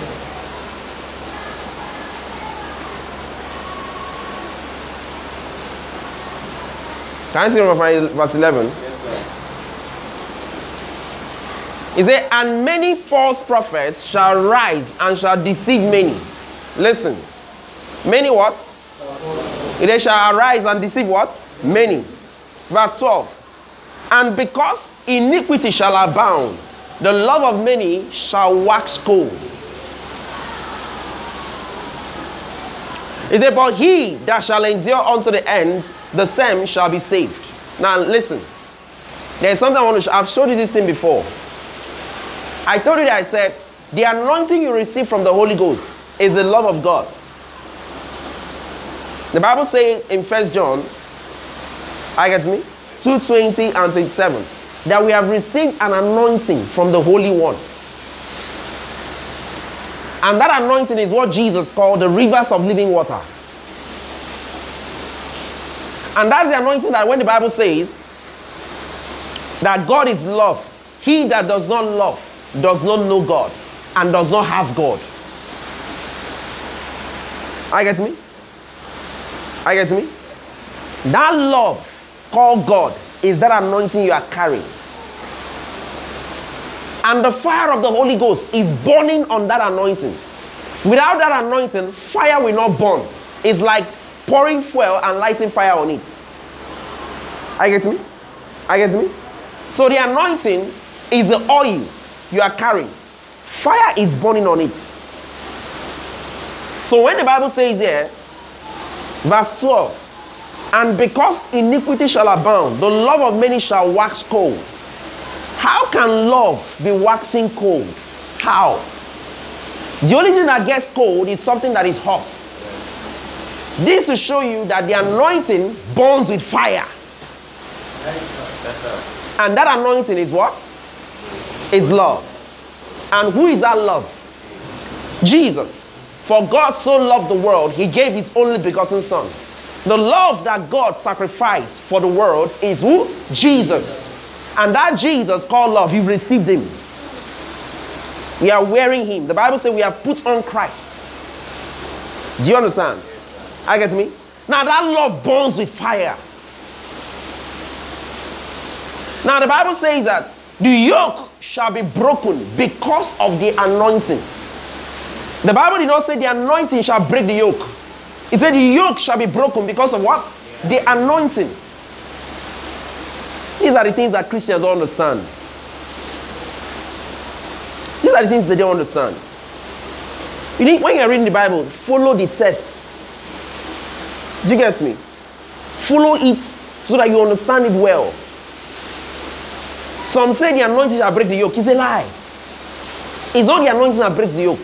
S1: Can I see from verse eleven?
S2: Yes, sir.
S1: He said, and many false prophets shall rise and shall deceive many. Listen. Many what? They shall arise and deceive what? Many. Verse twelve. And because iniquity shall abound, the love of many shall wax cold. He said, but he that shall endure unto the end, the same shall be saved. Now listen. There's something I want to show. I've showed you this thing before. I told you that I said, the anointing you receive from the Holy Ghost is the love of God. The Bible says in First John, I get me, two twenty and twenty-seven, that we have received an anointing from the Holy One. And that anointing is what Jesus called the rivers of living water. And that's the anointing that when the Bible says that God is love, he that does not love does not know God and does not have God. I get me? I get me? That love called God is that anointing you are carrying. And the fire of the Holy Ghost is burning on that anointing. Without that anointing, fire will not burn. It's like pouring fuel and lighting fire on it. I get me? I get me? So the anointing is the oil you are carrying. Fire is burning on it. So when the Bible says here, verse twelve, and because iniquity shall abound, the love of many shall wax cold. How can love be waxing cold? How? The only thing that gets cold is something that is hot. This to show you that the anointing burns with fire.
S2: Yes, sir.
S1: And that anointing is what? Is love. And who is that love? Jesus. For God so loved the world, he gave his only begotten son. The love that God sacrificed for the world is who? Jesus. And that Jesus called love, you've received him. We are wearing him. The Bible says we have put on Christ. Do you understand? I get me? Now that love burns with fire. Now the Bible says that the yoke shall be broken because of the anointing. The Bible did not say the anointing shall break the yoke. It said the yoke shall be broken because of what? The anointing. These are the things that Christians don't understand. These are the things they don't understand. You need, when you're reading the Bible, follow the tests. Do you get me? Follow it so that you understand it well. Some say the anointing shall break the yoke. It's a lie. It's not the anointing that breaks the yoke.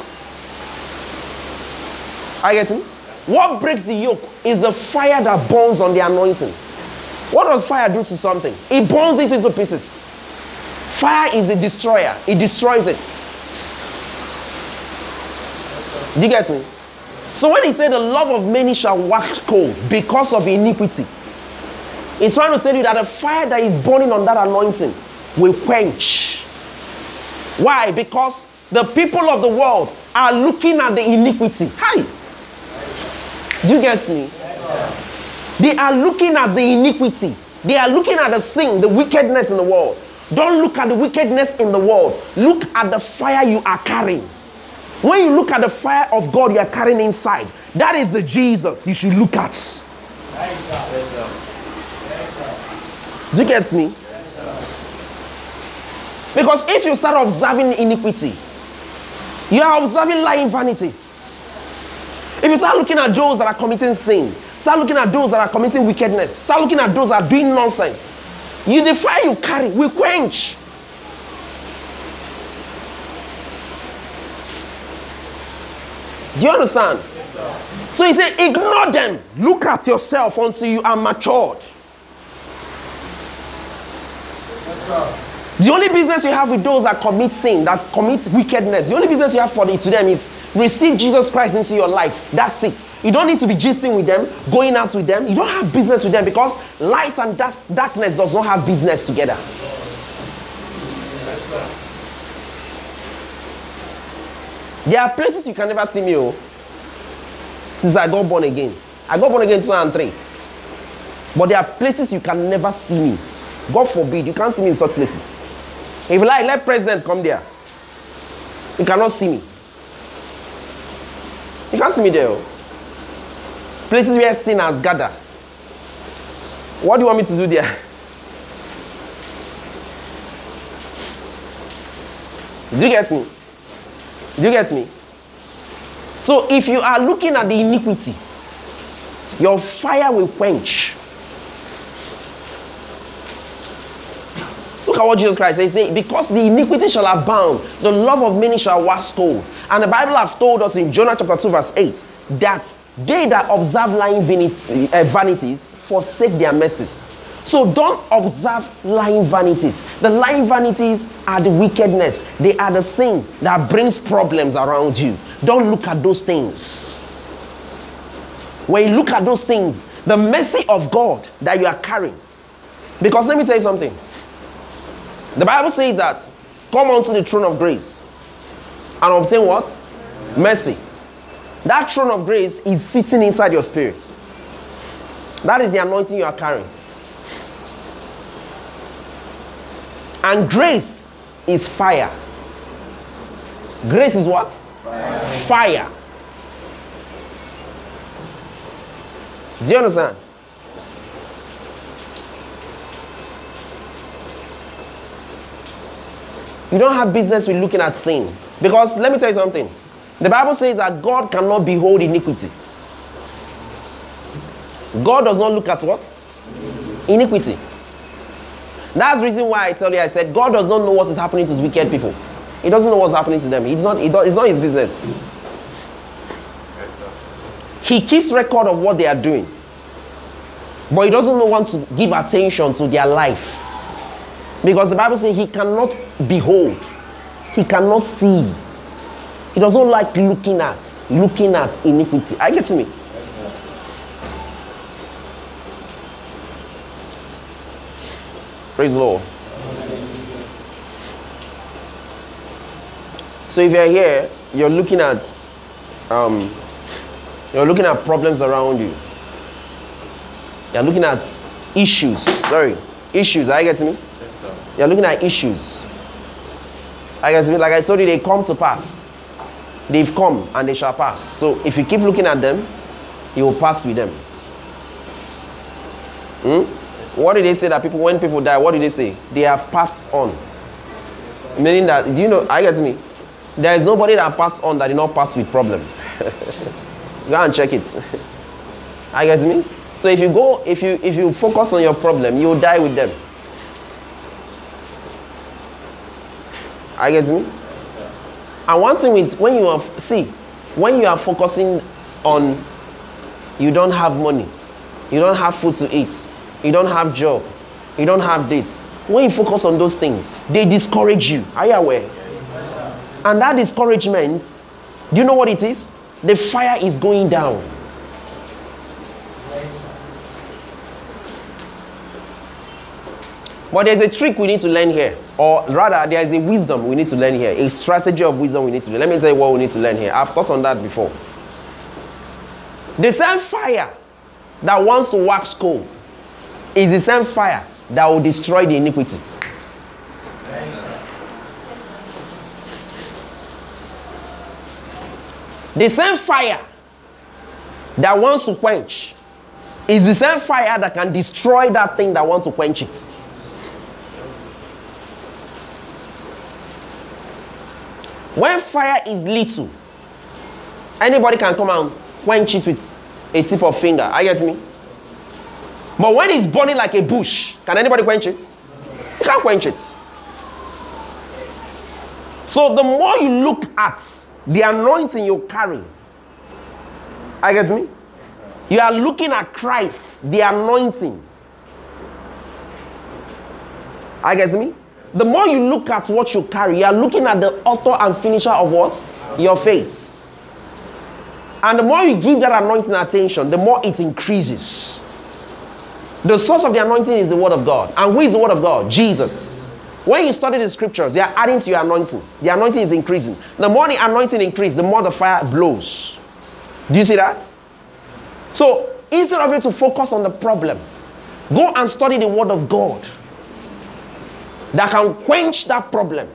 S1: Are you getting? What breaks the yoke is the fire that burns on the anointing. What does fire do to something? It burns it into pieces. Fire is a destroyer. It destroys it. Do you get me? So when he said the love of many shall wax cold because of iniquity, he's trying to tell you that the fire that is burning on that anointing will quench. Why? Because the people of the world are looking at the iniquity. Hi. Do you get me? They are looking at the iniquity. They are looking at the sin, the wickedness in the world. Don't look at the wickedness in the world. Look at the fire you are carrying. When you look at the fire of God you are carrying inside, that is the Jesus you should look at. Do you get me? Because if you start observing iniquity, you are observing lying vanities. If you start looking at those that are committing sin, start looking at those that are committing wickedness, start looking at those that are doing nonsense, you, the fire you carry will quench. Do you understand? Yes, so he said, ignore them. Look at yourself until you are matured. Yes, the only business you have with those that commit sin, that commit wickedness, the only business you have for the, to them is receive Jesus Christ into your life. That's it. You don't need to be gisting with them, going out with them. You don't have business with them because light and dark, darkness does not have business together. Yes, there are places you can never see me, oh, since I got born again. I got born again in two thousand three. But there are places you can never see me. God forbid, you can't see me in such places. If you like, let president come there. You cannot see me. You can't see me there. Oh. Places where sinners gather. What do you want me to do there? Do you get me? Do you get me? So if you are looking at the iniquity, your fire will quench. Look at what Jesus Christ says. He says, because the iniquity shall abound, the love of many shall wax cold. And the Bible has told us in Jonah chapter two verse eight that they that observe lying vanities forsake their mercies. So don't observe lying vanities. The lying vanities are the wickedness. They are the sin that brings problems around you. Don't look at those things. When you look at those things, the mercy of God that you are carrying. Because let me tell you something. The Bible says that, come unto the throne of grace and obtain what? Mercy. That throne of grace is sitting inside your spirit. That is the anointing you are carrying. And grace is fire. Grace is what? Fire. Fire. Do you understand? You don't have business with looking at sin. Because let me tell you something. The Bible says that God cannot behold iniquity. God does not look at what? Iniquity. That's the reason why I tell you, I said, God does not know what is happening to wicked people. He doesn't know what's happening to them. It's not, it does, it's not his business. He keeps record of what they are doing. But he doesn't want to give attention to their life. Because the Bible says he cannot behold. He cannot see. He doesn't like looking at, looking at iniquity. Are you getting me? Praise the Lord. So if you're here, you're looking at, um, you're looking at problems around you. You're looking at issues. Sorry, issues. Are you getting me? You're looking at issues. Are you getting me? Like I told you, they come to pass. They've come and they shall pass. So if you keep looking at them, you will pass with them. Hmm? What did they say that people, when people die, what did they say? They have passed on. Meaning that, do you know, I get me? There is nobody that passed on that did not pass with problem. Go and check it. I get me? So if you go, if you if you focus on your problem, you will die with them. I get me? And one thing with when you are see, when you are focusing on you don't have money, you don't have food to eat, you don't have job, you don't have this. When you focus on those things, they discourage you. Are you aware? And that discouragement, do you know what it is? The fire is going down. But there's a trick we need to learn here. Or rather, there is a wisdom we need to learn here. A strategy of wisdom we need to learn. Let me tell you what we need to learn here. I've taught on that before. The same fire that wants to wax cold is the same fire that will destroy the iniquity. The same fire that wants to quench is the same fire that can destroy that thing that wants to quench it. When fire is little, anybody can come and quench it with a tip of finger. I get me? But when it's burning like a bush, can anybody quench it? You can't quench it. So the more you look at the anointing you carry, I get me? You are looking at Christ, the anointing. I get me? The more you look at what you carry, you are looking at the author and finisher of what? Your faith. And the more you give that anointing attention, the more it increases. The source of the anointing is the word of God. And who is the word of God? Jesus. When you study the scriptures, they are adding to your anointing. The anointing is increasing. The more the anointing increases, the more the fire blows. Do you see that? So, instead of you to focus on the problem, go and study the word of God that can quench that problem.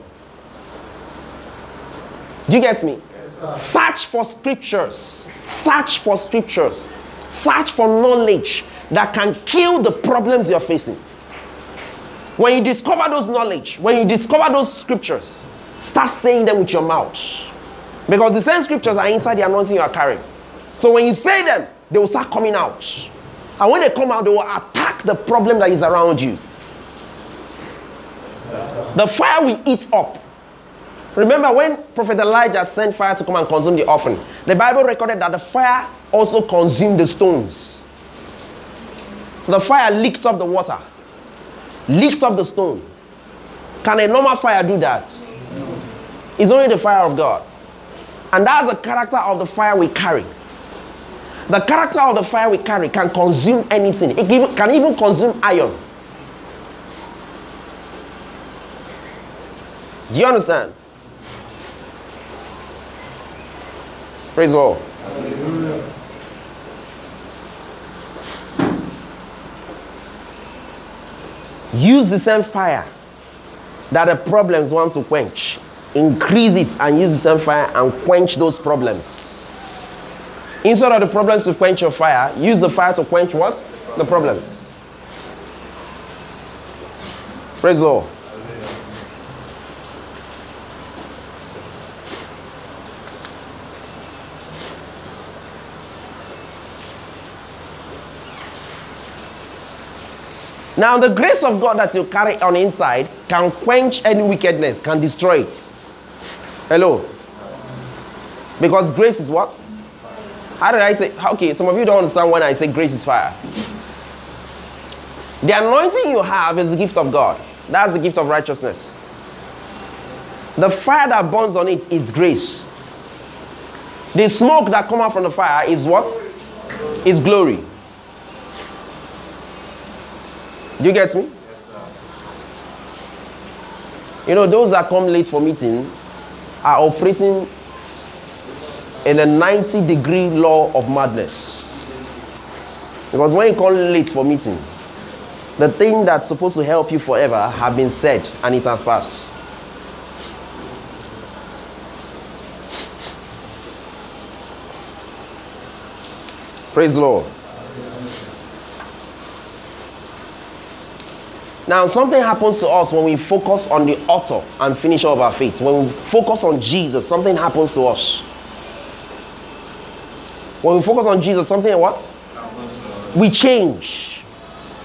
S1: Do you get me? Yes, search for scriptures. Search for scriptures. Search for knowledge that can kill the problems you're facing. When you discover those knowledge, when you discover those scriptures, start saying them with your mouth. Because the same scriptures are inside the anointing you are carrying. So when you say them, they will start coming out. And when they come out, they will attack the problem that is around you. The fire will eat up. Remember when Prophet Elijah sent fire to come and consume the offering, the Bible recorded that the fire also consumed the stones. The fire licked up the water, licked up the stone. Can a normal fire do that? It's only the fire of God. And that's the character of the fire we carry. The character of the fire we carry can consume anything. It can even consume iron. Do you understand? Praise the Lord. Hallelujah. Use the same fire that the problems want to quench. Increase it and use the same fire and quench those problems. Instead of the problems to quench your fire, use the fire to quench what? The problems. Praise the Lord. Now, the grace of God that you carry on inside can quench any wickedness, can destroy it. Hello? Because grace is what? How did I say? Okay, some of you don't understand when I say grace is fire. The anointing you have is the gift of God. That's the gift of righteousness. The fire that burns on it is grace. The smoke that comes out from the fire is what? Is glory. Do you get me? You know, those that come late for meeting are operating in a ninety degree law of madness. Because when you come late for meeting, the thing that's supposed to help you forever have been said and it has passed. Praise the Lord. Now, something happens to us when we focus on the author and finisher of our faith. When we focus on Jesus, something happens to us. When we focus on Jesus, something what? We change.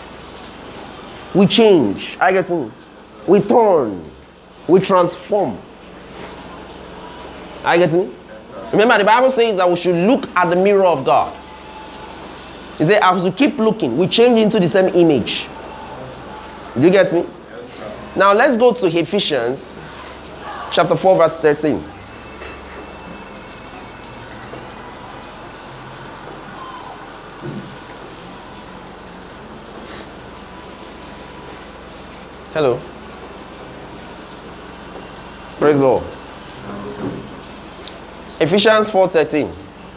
S1: We change. I get it. We turn. We transform. Are you getting me? Remember, the Bible says that we should look at the mirror of God. He said, as we keep looking, we change into the same image. Do you get me? Now let's go to Ephesians chapter four, verse thirteen. Hello. Praise the Lord. Ephesians four thirteen.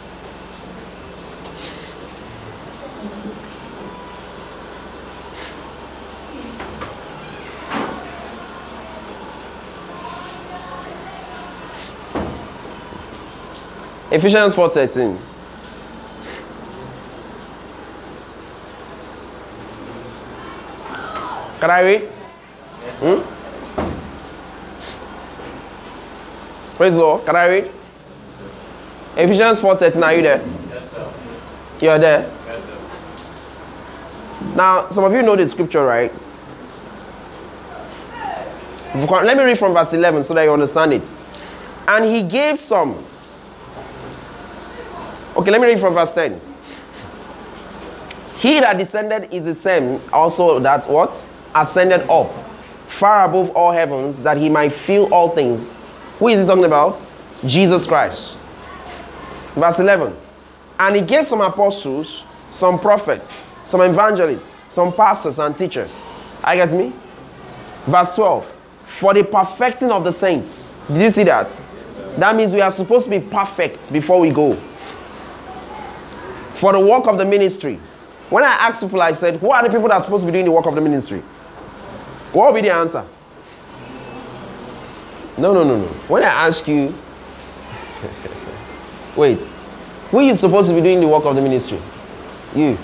S1: Ephesians four thirteen. Can I read? Yes, hmm? Praise the Lord. Can I read? Ephesians four thirteen. Are you there?
S2: Yes, sir.
S1: You're there?
S2: Yes, sir.
S1: Now, some of you know the scripture, right? Let me read from verse eleven so that you understand it. And he gave some. Okay, let me read from verse ten. He that descended is the same also that what? Ascended up far above all heavens, that he might fill all things. Who is he talking about? Jesus Christ. Verse eleven. And he gave some apostles, some prophets, some evangelists, some pastors and teachers. I get me? Verse twelve. For the perfecting of the saints. Did you see that? That means we are supposed to be perfect before we go. For the work of the ministry. When I asked people, I said, who are the people that are supposed to be doing the work of the ministry? What will be the answer? No, no, no, no. When I ask you, wait, who is supposed to be doing the work of the ministry? You.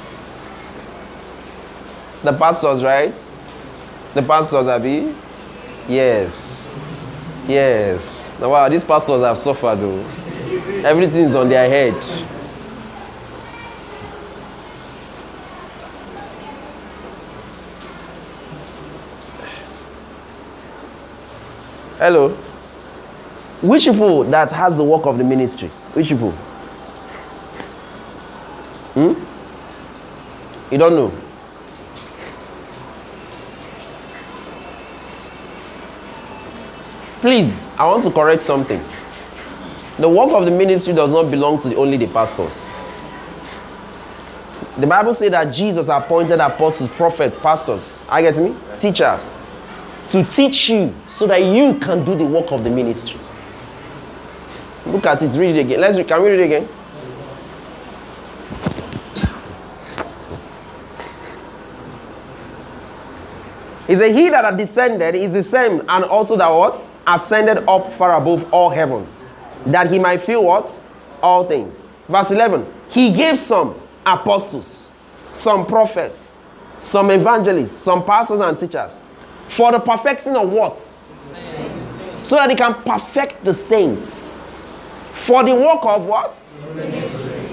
S1: The pastors, right? The pastors, Abi? Yes. Yes. Now, wow, these pastors have suffered, though. Everything is on their head. Hello. Which people that has the work of the ministry? Which people? Hmm? You don't know? Please, I want to correct something. The work of the ministry does not belong to the, only the pastors. The Bible says that Jesus appointed apostles, prophets, pastors, I get me? Teachers, to teach you so that you can do the work of the ministry. Look at it, read it again. Let's read, can we read it again? He said, he that had descended is the same, and also that what? Ascended up far above all heavens, that he might fill what? All things. Verse eleven. He gave some apostles, some prophets, some evangelists, some pastors and teachers, for the perfecting of what? Saints. So that they can perfect the saints. For the work of what? Ministry.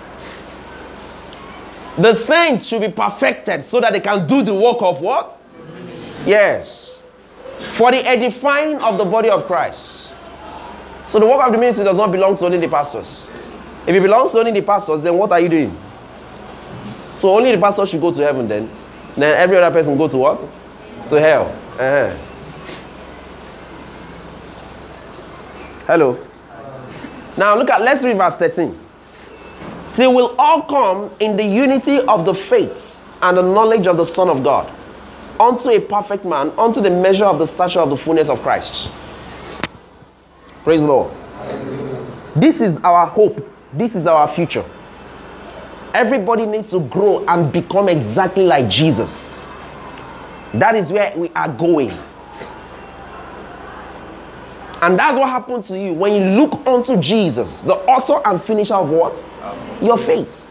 S1: The saints should be perfected so that they can do the work of what? Ministry. Yes. For the edifying of the body of Christ. So the work of the ministry does not belong to only the pastors. If it belongs to only the pastors, then what are you doing? So only the pastor should go to heaven then. Then every other person go to what? To hell. Uh-huh. Hello. Now look at, let's read verse thirteen. Till we'll all come in the unity of the faith and the knowledge of the Son of God, unto a perfect man, unto the measure of the stature of the fullness of Christ. Praise the Lord. This is our hope. This is our future. Everybody needs to grow and become exactly like Jesus. That is where we are going. And that's what happened to you when you look unto Jesus, the author and finisher of what? Amen. Your faith.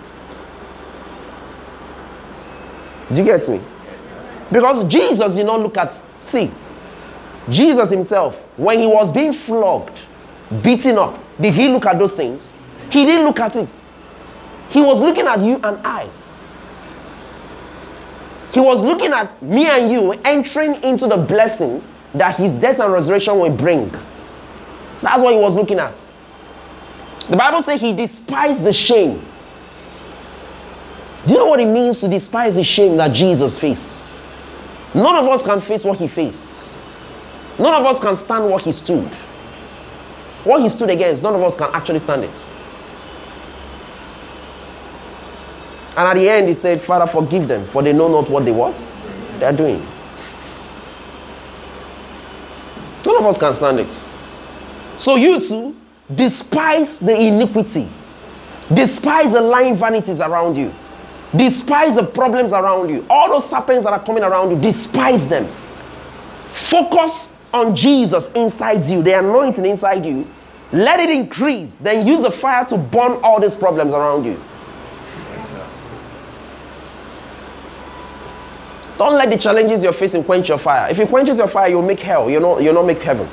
S1: Do you get me? Because Jesus did not look at, see, Jesus himself, when he was being flogged, beaten up, did he look at those things? He didn't look at it. He was looking at you and I. He was looking at me and you entering into the blessing that his death and resurrection will bring. That's what he was looking at. The Bible says he despised the shame. Do you know what it means to despise the shame that Jesus faced? None of us can face what he faced. None of us can stand what he stood. What he stood against, none of us can actually stand it. And at the end, he said, Father, forgive them, for they know not what they what? They are doing. None of us can stand it. So you too, despise the iniquity. Despise the lying vanities around you. Despise the problems around you. All those serpents that are coming around you, despise them. Focus on Jesus inside you, the anointing inside you. Let it increase. Then use the fire to burn all these problems around you. Don't let the challenges you're facing quench your fire. If it quenches your fire, you'll make hell. You'll not, you'll not make heaven.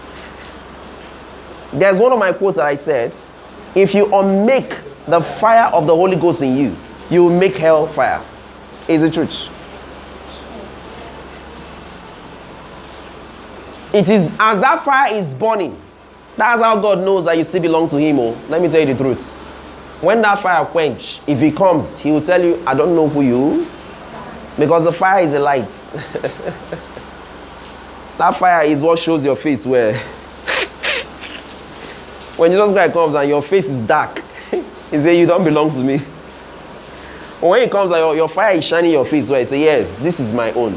S1: There's one of my quotes that I said, if you unmake the fire of the Holy Ghost in you, you will make hell fire. Is the truth. It is as that fire is burning, that's how God knows that you still belong to him. Oh, let me tell you the truth. When that fire quench, if he comes, he will tell you, I don't know who you. Because the fire is a light. That fire is what shows your face where. When Jesus Christ comes and your face is dark, he says, you don't belong to me. But when he comes and your, your fire is shining your face where he says, yes, this is my own.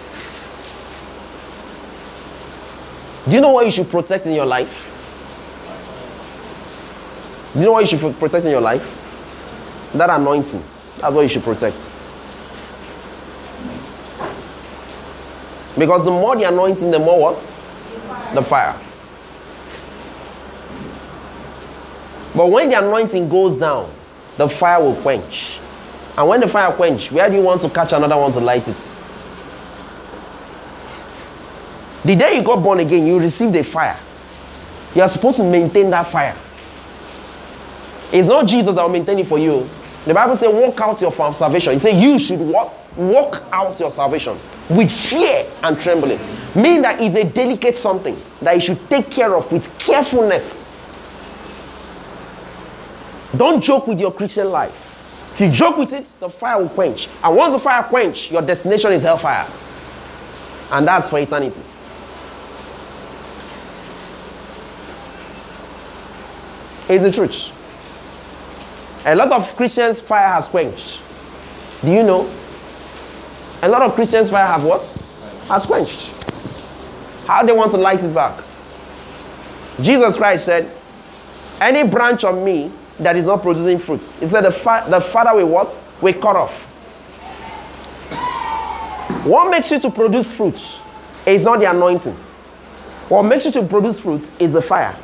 S1: Do you know what you should protect in your life? Do you know what you should protect in your life? That anointing. That's what you should protect. Because the more the anointing, the more what? The fire. But when the anointing goes down, the fire will quench. And when the fire quench, where do you want to catch another one to light it? The day you got born again, you received a fire. You are supposed to maintain that fire. It's not Jesus that will maintain it for you. The Bible says, walk out your salvation. It says, you should what? Walk out your salvation with fear and trembling. Meaning that it's a delicate something that you should take care of with carefulness. Don't joke with your Christian life. If you joke with it, the fire will quench. And once the fire quench, your destination is hellfire. And that's for eternity. It's the truth. A lot of Christians' fire has quenched. Do you know? A lot of Christians' fire have what? Has quenched. How do they want to light it back? Jesus Christ said, any branch of me that is not producing fruit, he said the, fa- the Father will what? Will cut off. What makes you to produce fruits is not the anointing. What makes you to produce fruits is the fire.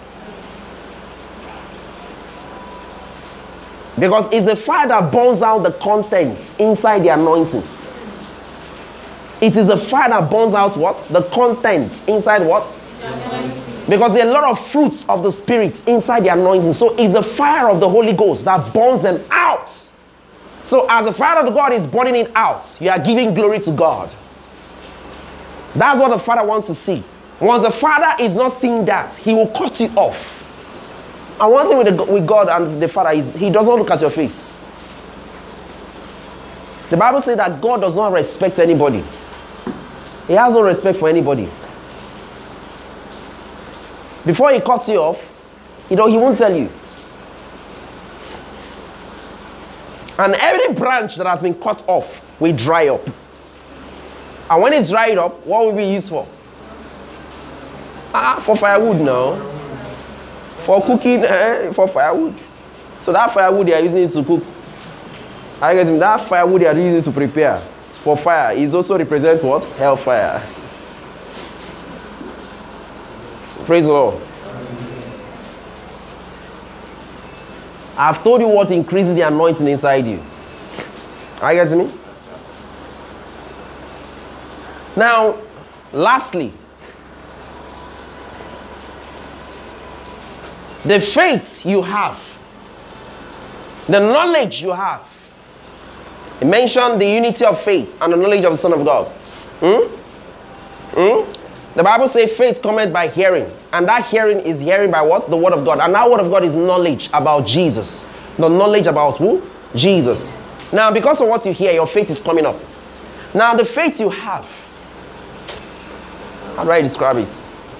S1: Because it's the fire that burns out the content inside the anointing. It is the fire that burns out what? The content inside what? Because there are a lot of fruits of the Spirit inside the anointing. So it's the fire of the Holy Ghost that burns them out. So as the fire of God is burning it out, you are giving glory to God. That's what the Father wants to see. Once the Father is not seeing that, he will cut you off. And one thing with, the, with God and the Father is he does not look at your face. The Bible says that God does not respect anybody. He has no respect for anybody. Before he cuts you off, you know, he won't tell you. And every branch that has been cut off will dry up. And when it's dried up, what will it be used for? Ah, for firewood now. For cooking, eh, for firewood. So that firewood they are using it to cook. I guess that firewood they are using it to prepare for fire. It also represents what? Hellfire. Praise the Lord. I've told you what increases the anointing inside you. Are you getting me? Now, lastly, the faith you have, the knowledge you have. He mentioned the unity of faith and the knowledge of the Son of God. Hmm? Hmm? The Bible says faith cometh by hearing. And that hearing is hearing by what? The word of God. And that word of God is knowledge about Jesus. The knowledge about who? Jesus. Now, because of what you hear, your faith is coming up. Now, the faith you have, how do I describe it?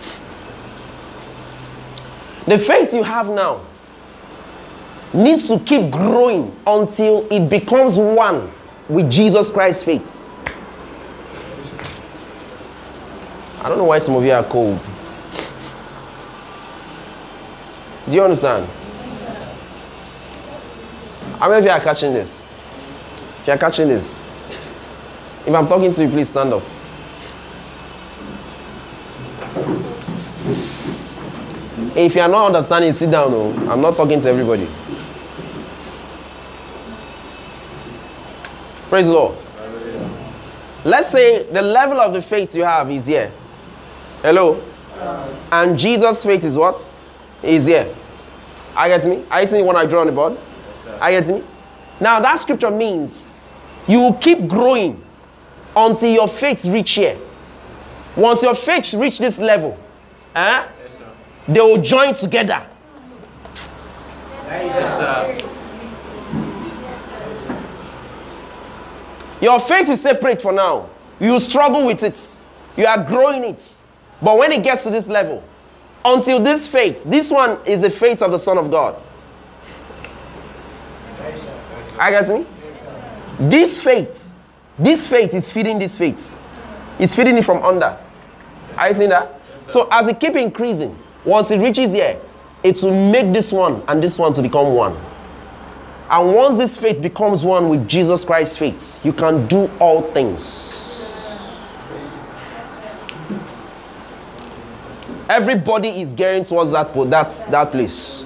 S1: The faith you have now needs to keep growing until it becomes one with Jesus Christ's faith. I don't know why some of you are cold. Do you understand? How many of you are catching this? If you are catching this, if I'm talking to you, please stand up. If you are not understanding, sit down. No, I'm not talking to everybody. Praise the Lord. Let's say the level of the faith you have is here. Hello? And Jesus' faith is what? Is here. Are you getting me? Are you seeing what I draw on the board? Are you getting me? Now that scripture means you will keep growing until your faith reach here. Once your faith reach this level, eh, they will join together.
S2: Yes, sir.
S1: Your faith is separate for now. You struggle with it. You are growing it. But when it gets to this level, until this faith, this one is the faith of the Son of God. I get me? This faith, this faith is feeding this faith. It's feeding it from under. Are you seeing that? So as it keeps increasing, once it reaches here, it will make this one and this one to become one. And once this faith becomes one with Jesus Christ's faith, you can do all things. Everybody is gearing towards that, that's, that place.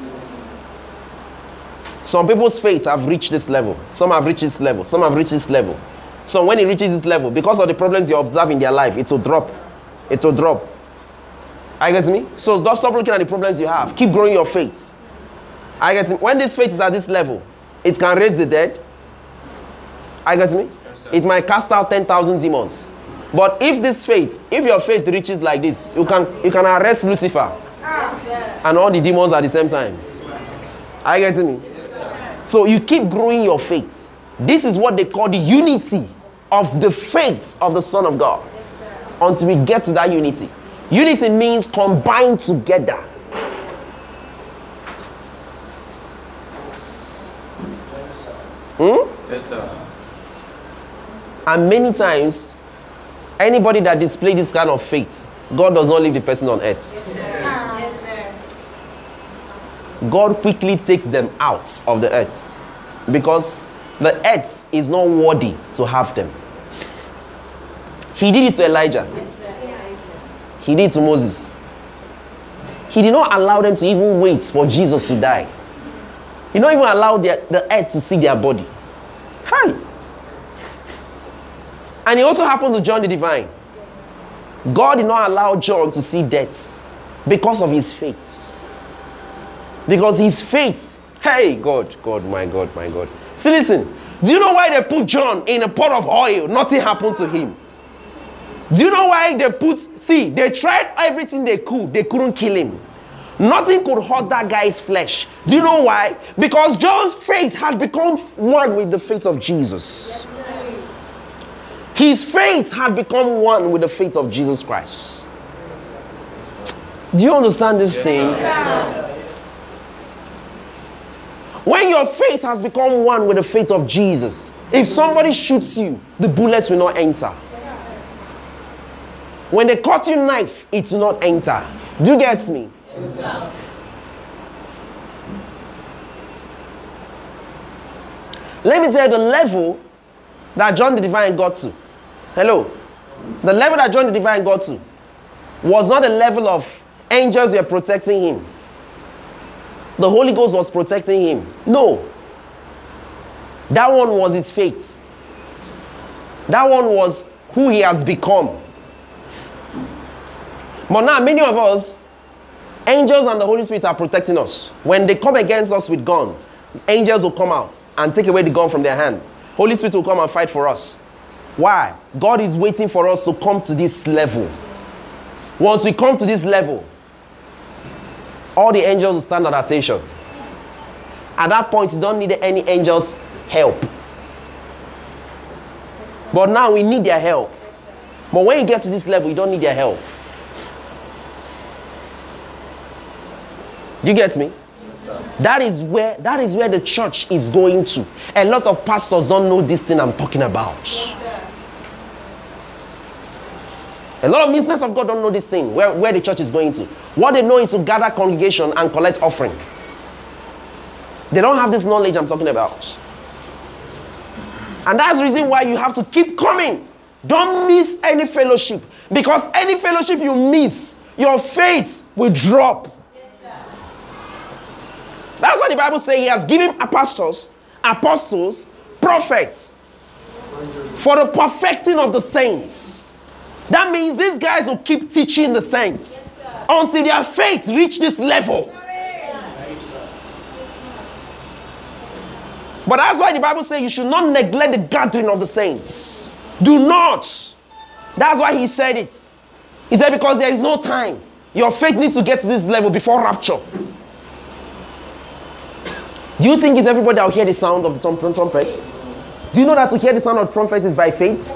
S1: Some people's faith have reached this level. Some have reached this level. Some have reached this level. So when it reaches this level, because of the problems you observe in their life, it will drop. It will drop. Are you getting me? So don't stop looking at the problems you have. Keep growing your faith. Are you getting me? When this faith is at this level, it can raise the dead. Are you getting me?
S2: Yes,
S1: it might cast out ten thousand demons. But if this faith, if your faith reaches like this, you can you can arrest Lucifer and all the demons at the same time. Are you getting me? So you keep growing your faith. This is what they call the unity of the faith of the Son of God. Until we get to that unity. Unity means combined together. Hmm?
S2: Yes, sir.
S1: And many times, anybody that displays this kind of faith, God does not leave the person on earth. God quickly takes them out of the earth because the earth is not worthy to have them. He did it to Elijah. He did it to Moses. He did not allow them to even wait for Jesus to die. He did not even allow the, the earth to see their body. Hi. And it also happened to John the Divine. God did not allow John to see death because of his faith. Because his faith, hey, God, God, my God, my God. See, listen, do you know why they put John in a pot of oil? Nothing happened to him. Do you know why they put, see, they tried everything they could. They couldn't kill him. Nothing could hurt that guy's flesh. Do you know why? Because John's faith had become one with the faith of Jesus. His faith had become one with the faith of Jesus Christ. Do you understand this thing? When your faith has become one with the faith of Jesus, if somebody shoots you, the bullets will not enter. When they cut you knife, it will not enter. Do you get me? Yes, let me tell you the level that John the Divine got to. Hello. The level that John the Divine got to was not a level of angels were protecting him. The Holy Ghost was protecting him. No. That one was his faith. That one was who he has become. But now many of us, angels and the Holy Spirit are protecting us. When they come against us with gun, angels will come out and take away the gun from their hand. Holy Spirit will come and fight for us. Why? God is waiting for us to come to this level. Once we come to this level, all the angels will stand at attention. At that point, you don't need any angels' help. But now we need their help. But when you get to this level, you don't need their help. Do you get me? That is where that is where the church is going to. A lot of pastors don't know this thing I'm talking about. A lot of ministers of God don't know this thing, where, where the church is going to. What they know is to gather congregation and collect offering. They don't have this knowledge I'm talking about. And that's the reason why you have to keep coming. Don't miss any fellowship. Because any fellowship you miss, your faith will drop. That's why the Bible says he has given apostles, apostles, prophets, for the perfecting of the saints. That means these guys will keep teaching the saints until their faith reach this level. But that's why the Bible says you should not neglect the gathering of the saints. Do not. That's why he said it. He said because there is no time. Your faith needs to get to this level before rapture. Do you think it's everybody that will hear the sound of the trumpets? Do you know that to hear the sound of trumpets is by faith?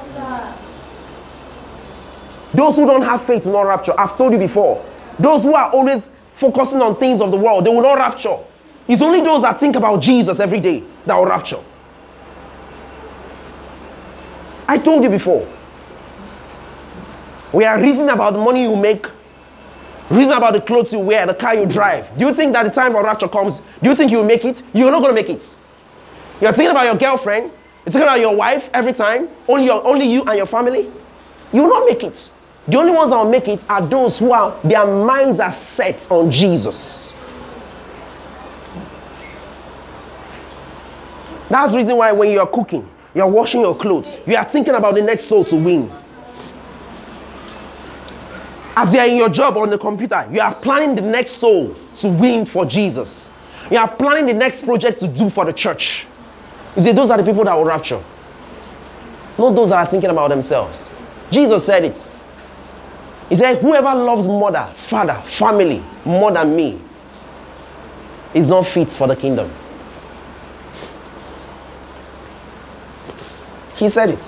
S1: Those who don't have faith will not rapture. I've told you before. Those who are always focusing on things of the world, they will not rapture. It's only those that think about Jesus every day that will rapture. I told you before. We are reasoning about the money you make, reasoning about the clothes you wear, the car you drive. Do you think that the time for rapture comes, do you think you will make it? You're not going to make it. You're thinking about your girlfriend, you're thinking about your wife every time, only, your, only you and your family. You will not make it. The only ones that will make it are those who are, their minds are set on Jesus. That's the reason why when you are cooking, you are washing your clothes, you are thinking about the next soul to win. As you are in your job on the computer, you are planning the next soul to win for Jesus. You are planning the next project to do for the church. Those are the people that will rapture. Not those that are thinking about themselves. Jesus said it. He said, whoever loves mother, father, family more than me is not fit for the kingdom. He said it.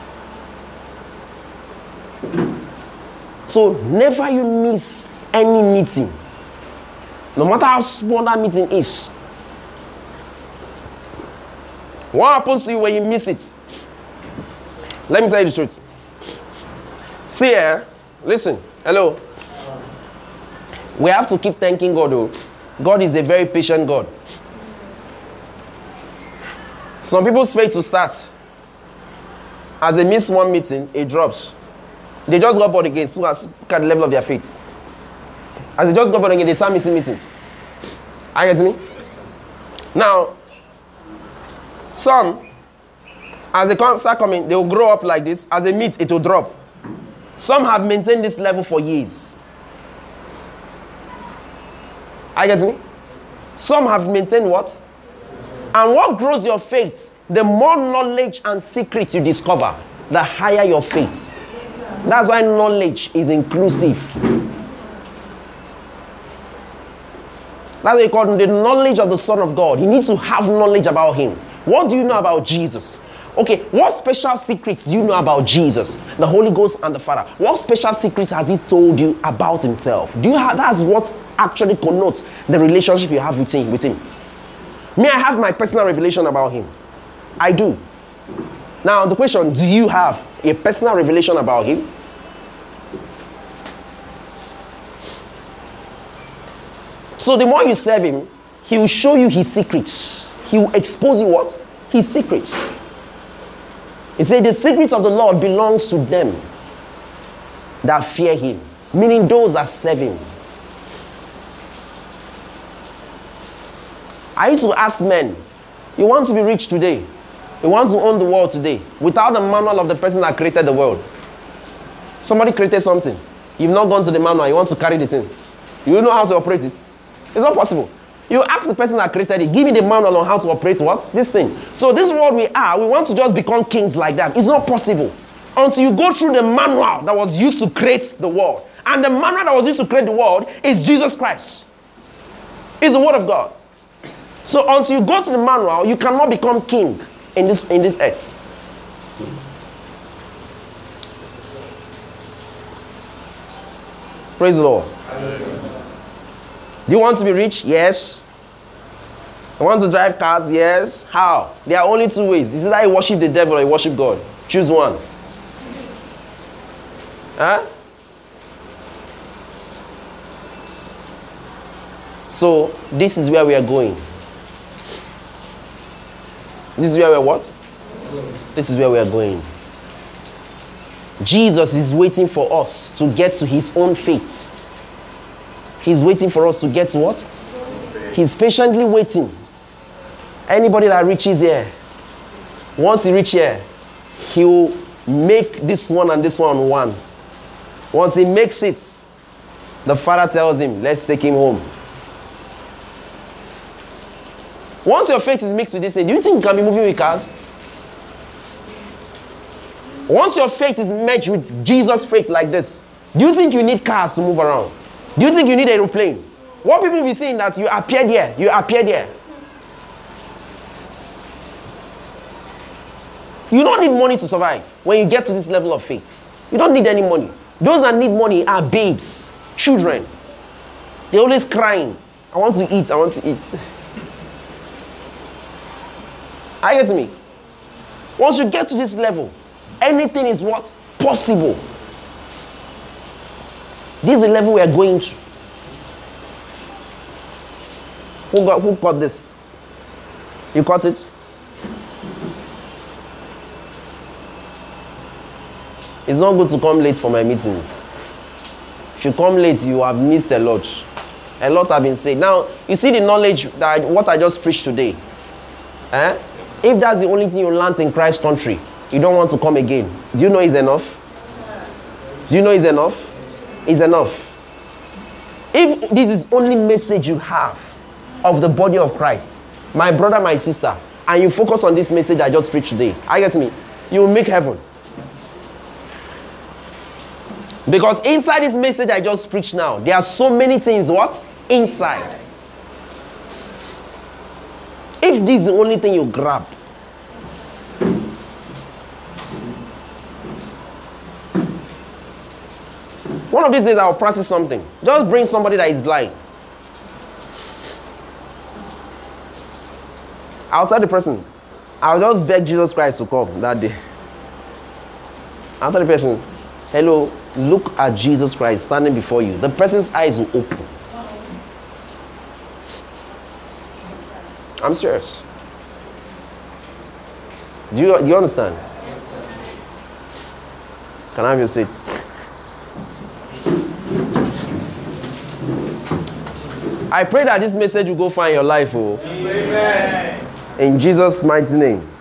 S1: So never you miss any meeting. No matter how small that meeting is. What happens to you when you miss it? Let me tell you the truth. See here, listen, hello. We have to keep thanking God though. God is a very patient God. Some people's faith will start. As they miss one meeting, it drops. They just got born again, so look at the level of their faith. As they just got born again, they start missing meeting. Are you getting me? Now, some, as they come, start coming, they will grow up like this. As they meet, it will drop. Some have maintained this level for years. Are you getting me? Some have maintained what? And what grows your faith? The more knowledge and secret you discover, the higher your faith. That's why knowledge is inclusive. That's what you call the knowledge of the Son of God. You need to have knowledge about him. What do you know about Jesus? Okay, what special secrets do you know about Jesus, the Holy Ghost and the Father? What special secrets has he told you about himself? Do you have, that's what actually connotes the relationship you have with him, with him. Me, I have my personal revelation about him. I do. Now, the question, do you have a personal revelation about him? So the more you serve him, he will show you his secrets. He will expose you what? His secrets. He said the secrets of the Lord belongs to them that fear him. Meaning those that serve him. I used to ask men, you want to be rich today? You want to own the world today without the manual of the person that created the world. Somebody created something. You've not gone to the manual. You want to carry the thing. You know how to operate it. It's not possible. You ask the person that created it, give me the manual on how to operate what? This thing. So this world we are, we want to just become kings like that. It's not possible. Until you go through the manual that was used to create the world. And the manual that was used to create the world is Jesus Christ. It's the word of God. So until you go to the manual, you cannot become king in this in this earth. Praise the Lord. Do you want to be rich? Yes. You want to drive cars? Yes. How? There are only two ways. It's either you worship the devil or you worship God. Choose one. Huh? So, this is where we are going. This is where we are what? This is where we are going. Jesus is waiting for us to get to his own faith. He's waiting for us to get to what? He's patiently waiting. Anybody that reaches here, once he reaches here, he'll make this one and this one one. Once he makes it, the father tells him, let's take him home. Once your faith is mixed with this, do you think you can be moving with cars? Once your faith is merged with Jesus' faith like this, do you think you need cars to move around? Do you think you need an aeroplane? What people will be saying that you appeared here, you appeared here. You don't need money to survive when you get to this level of faith. You don't need any money. Those that need money are babes, children. They're always crying. I want to eat, I want to eat. Are you getting me? Once you get to this level, anything is what? Possible. This is the level we are going to. Who got, who got this? You caught it? It's not good to come late for my meetings. If you come late, you have missed a lot. A lot have been said. Now, you see the knowledge that I, what I just preached today. Eh? If that's the only thing you learned in Christ's country, you don't want to come again. Do you know it's enough? Do you know it's enough? It's enough. If this is only message you have of the body of Christ, my brother, my sister, and you focus on this message I just preached today, I get me, you will make heaven. Because inside this message I just preached now, there are so many things, what? Inside. If this is the only thing you grab, one of these days I'll practice something. Just bring somebody that is blind. I'll tell the person, I'll just beg Jesus Christ to come that day. I'll tell the person, hello, look at Jesus Christ standing before you. The person's eyes will open. I'm serious. Do you, do you understand?
S2: Yes, sir.
S1: Can I have your seats? I pray that this message will go far in your life. Oh.
S2: Amen.
S1: In Jesus' mighty name.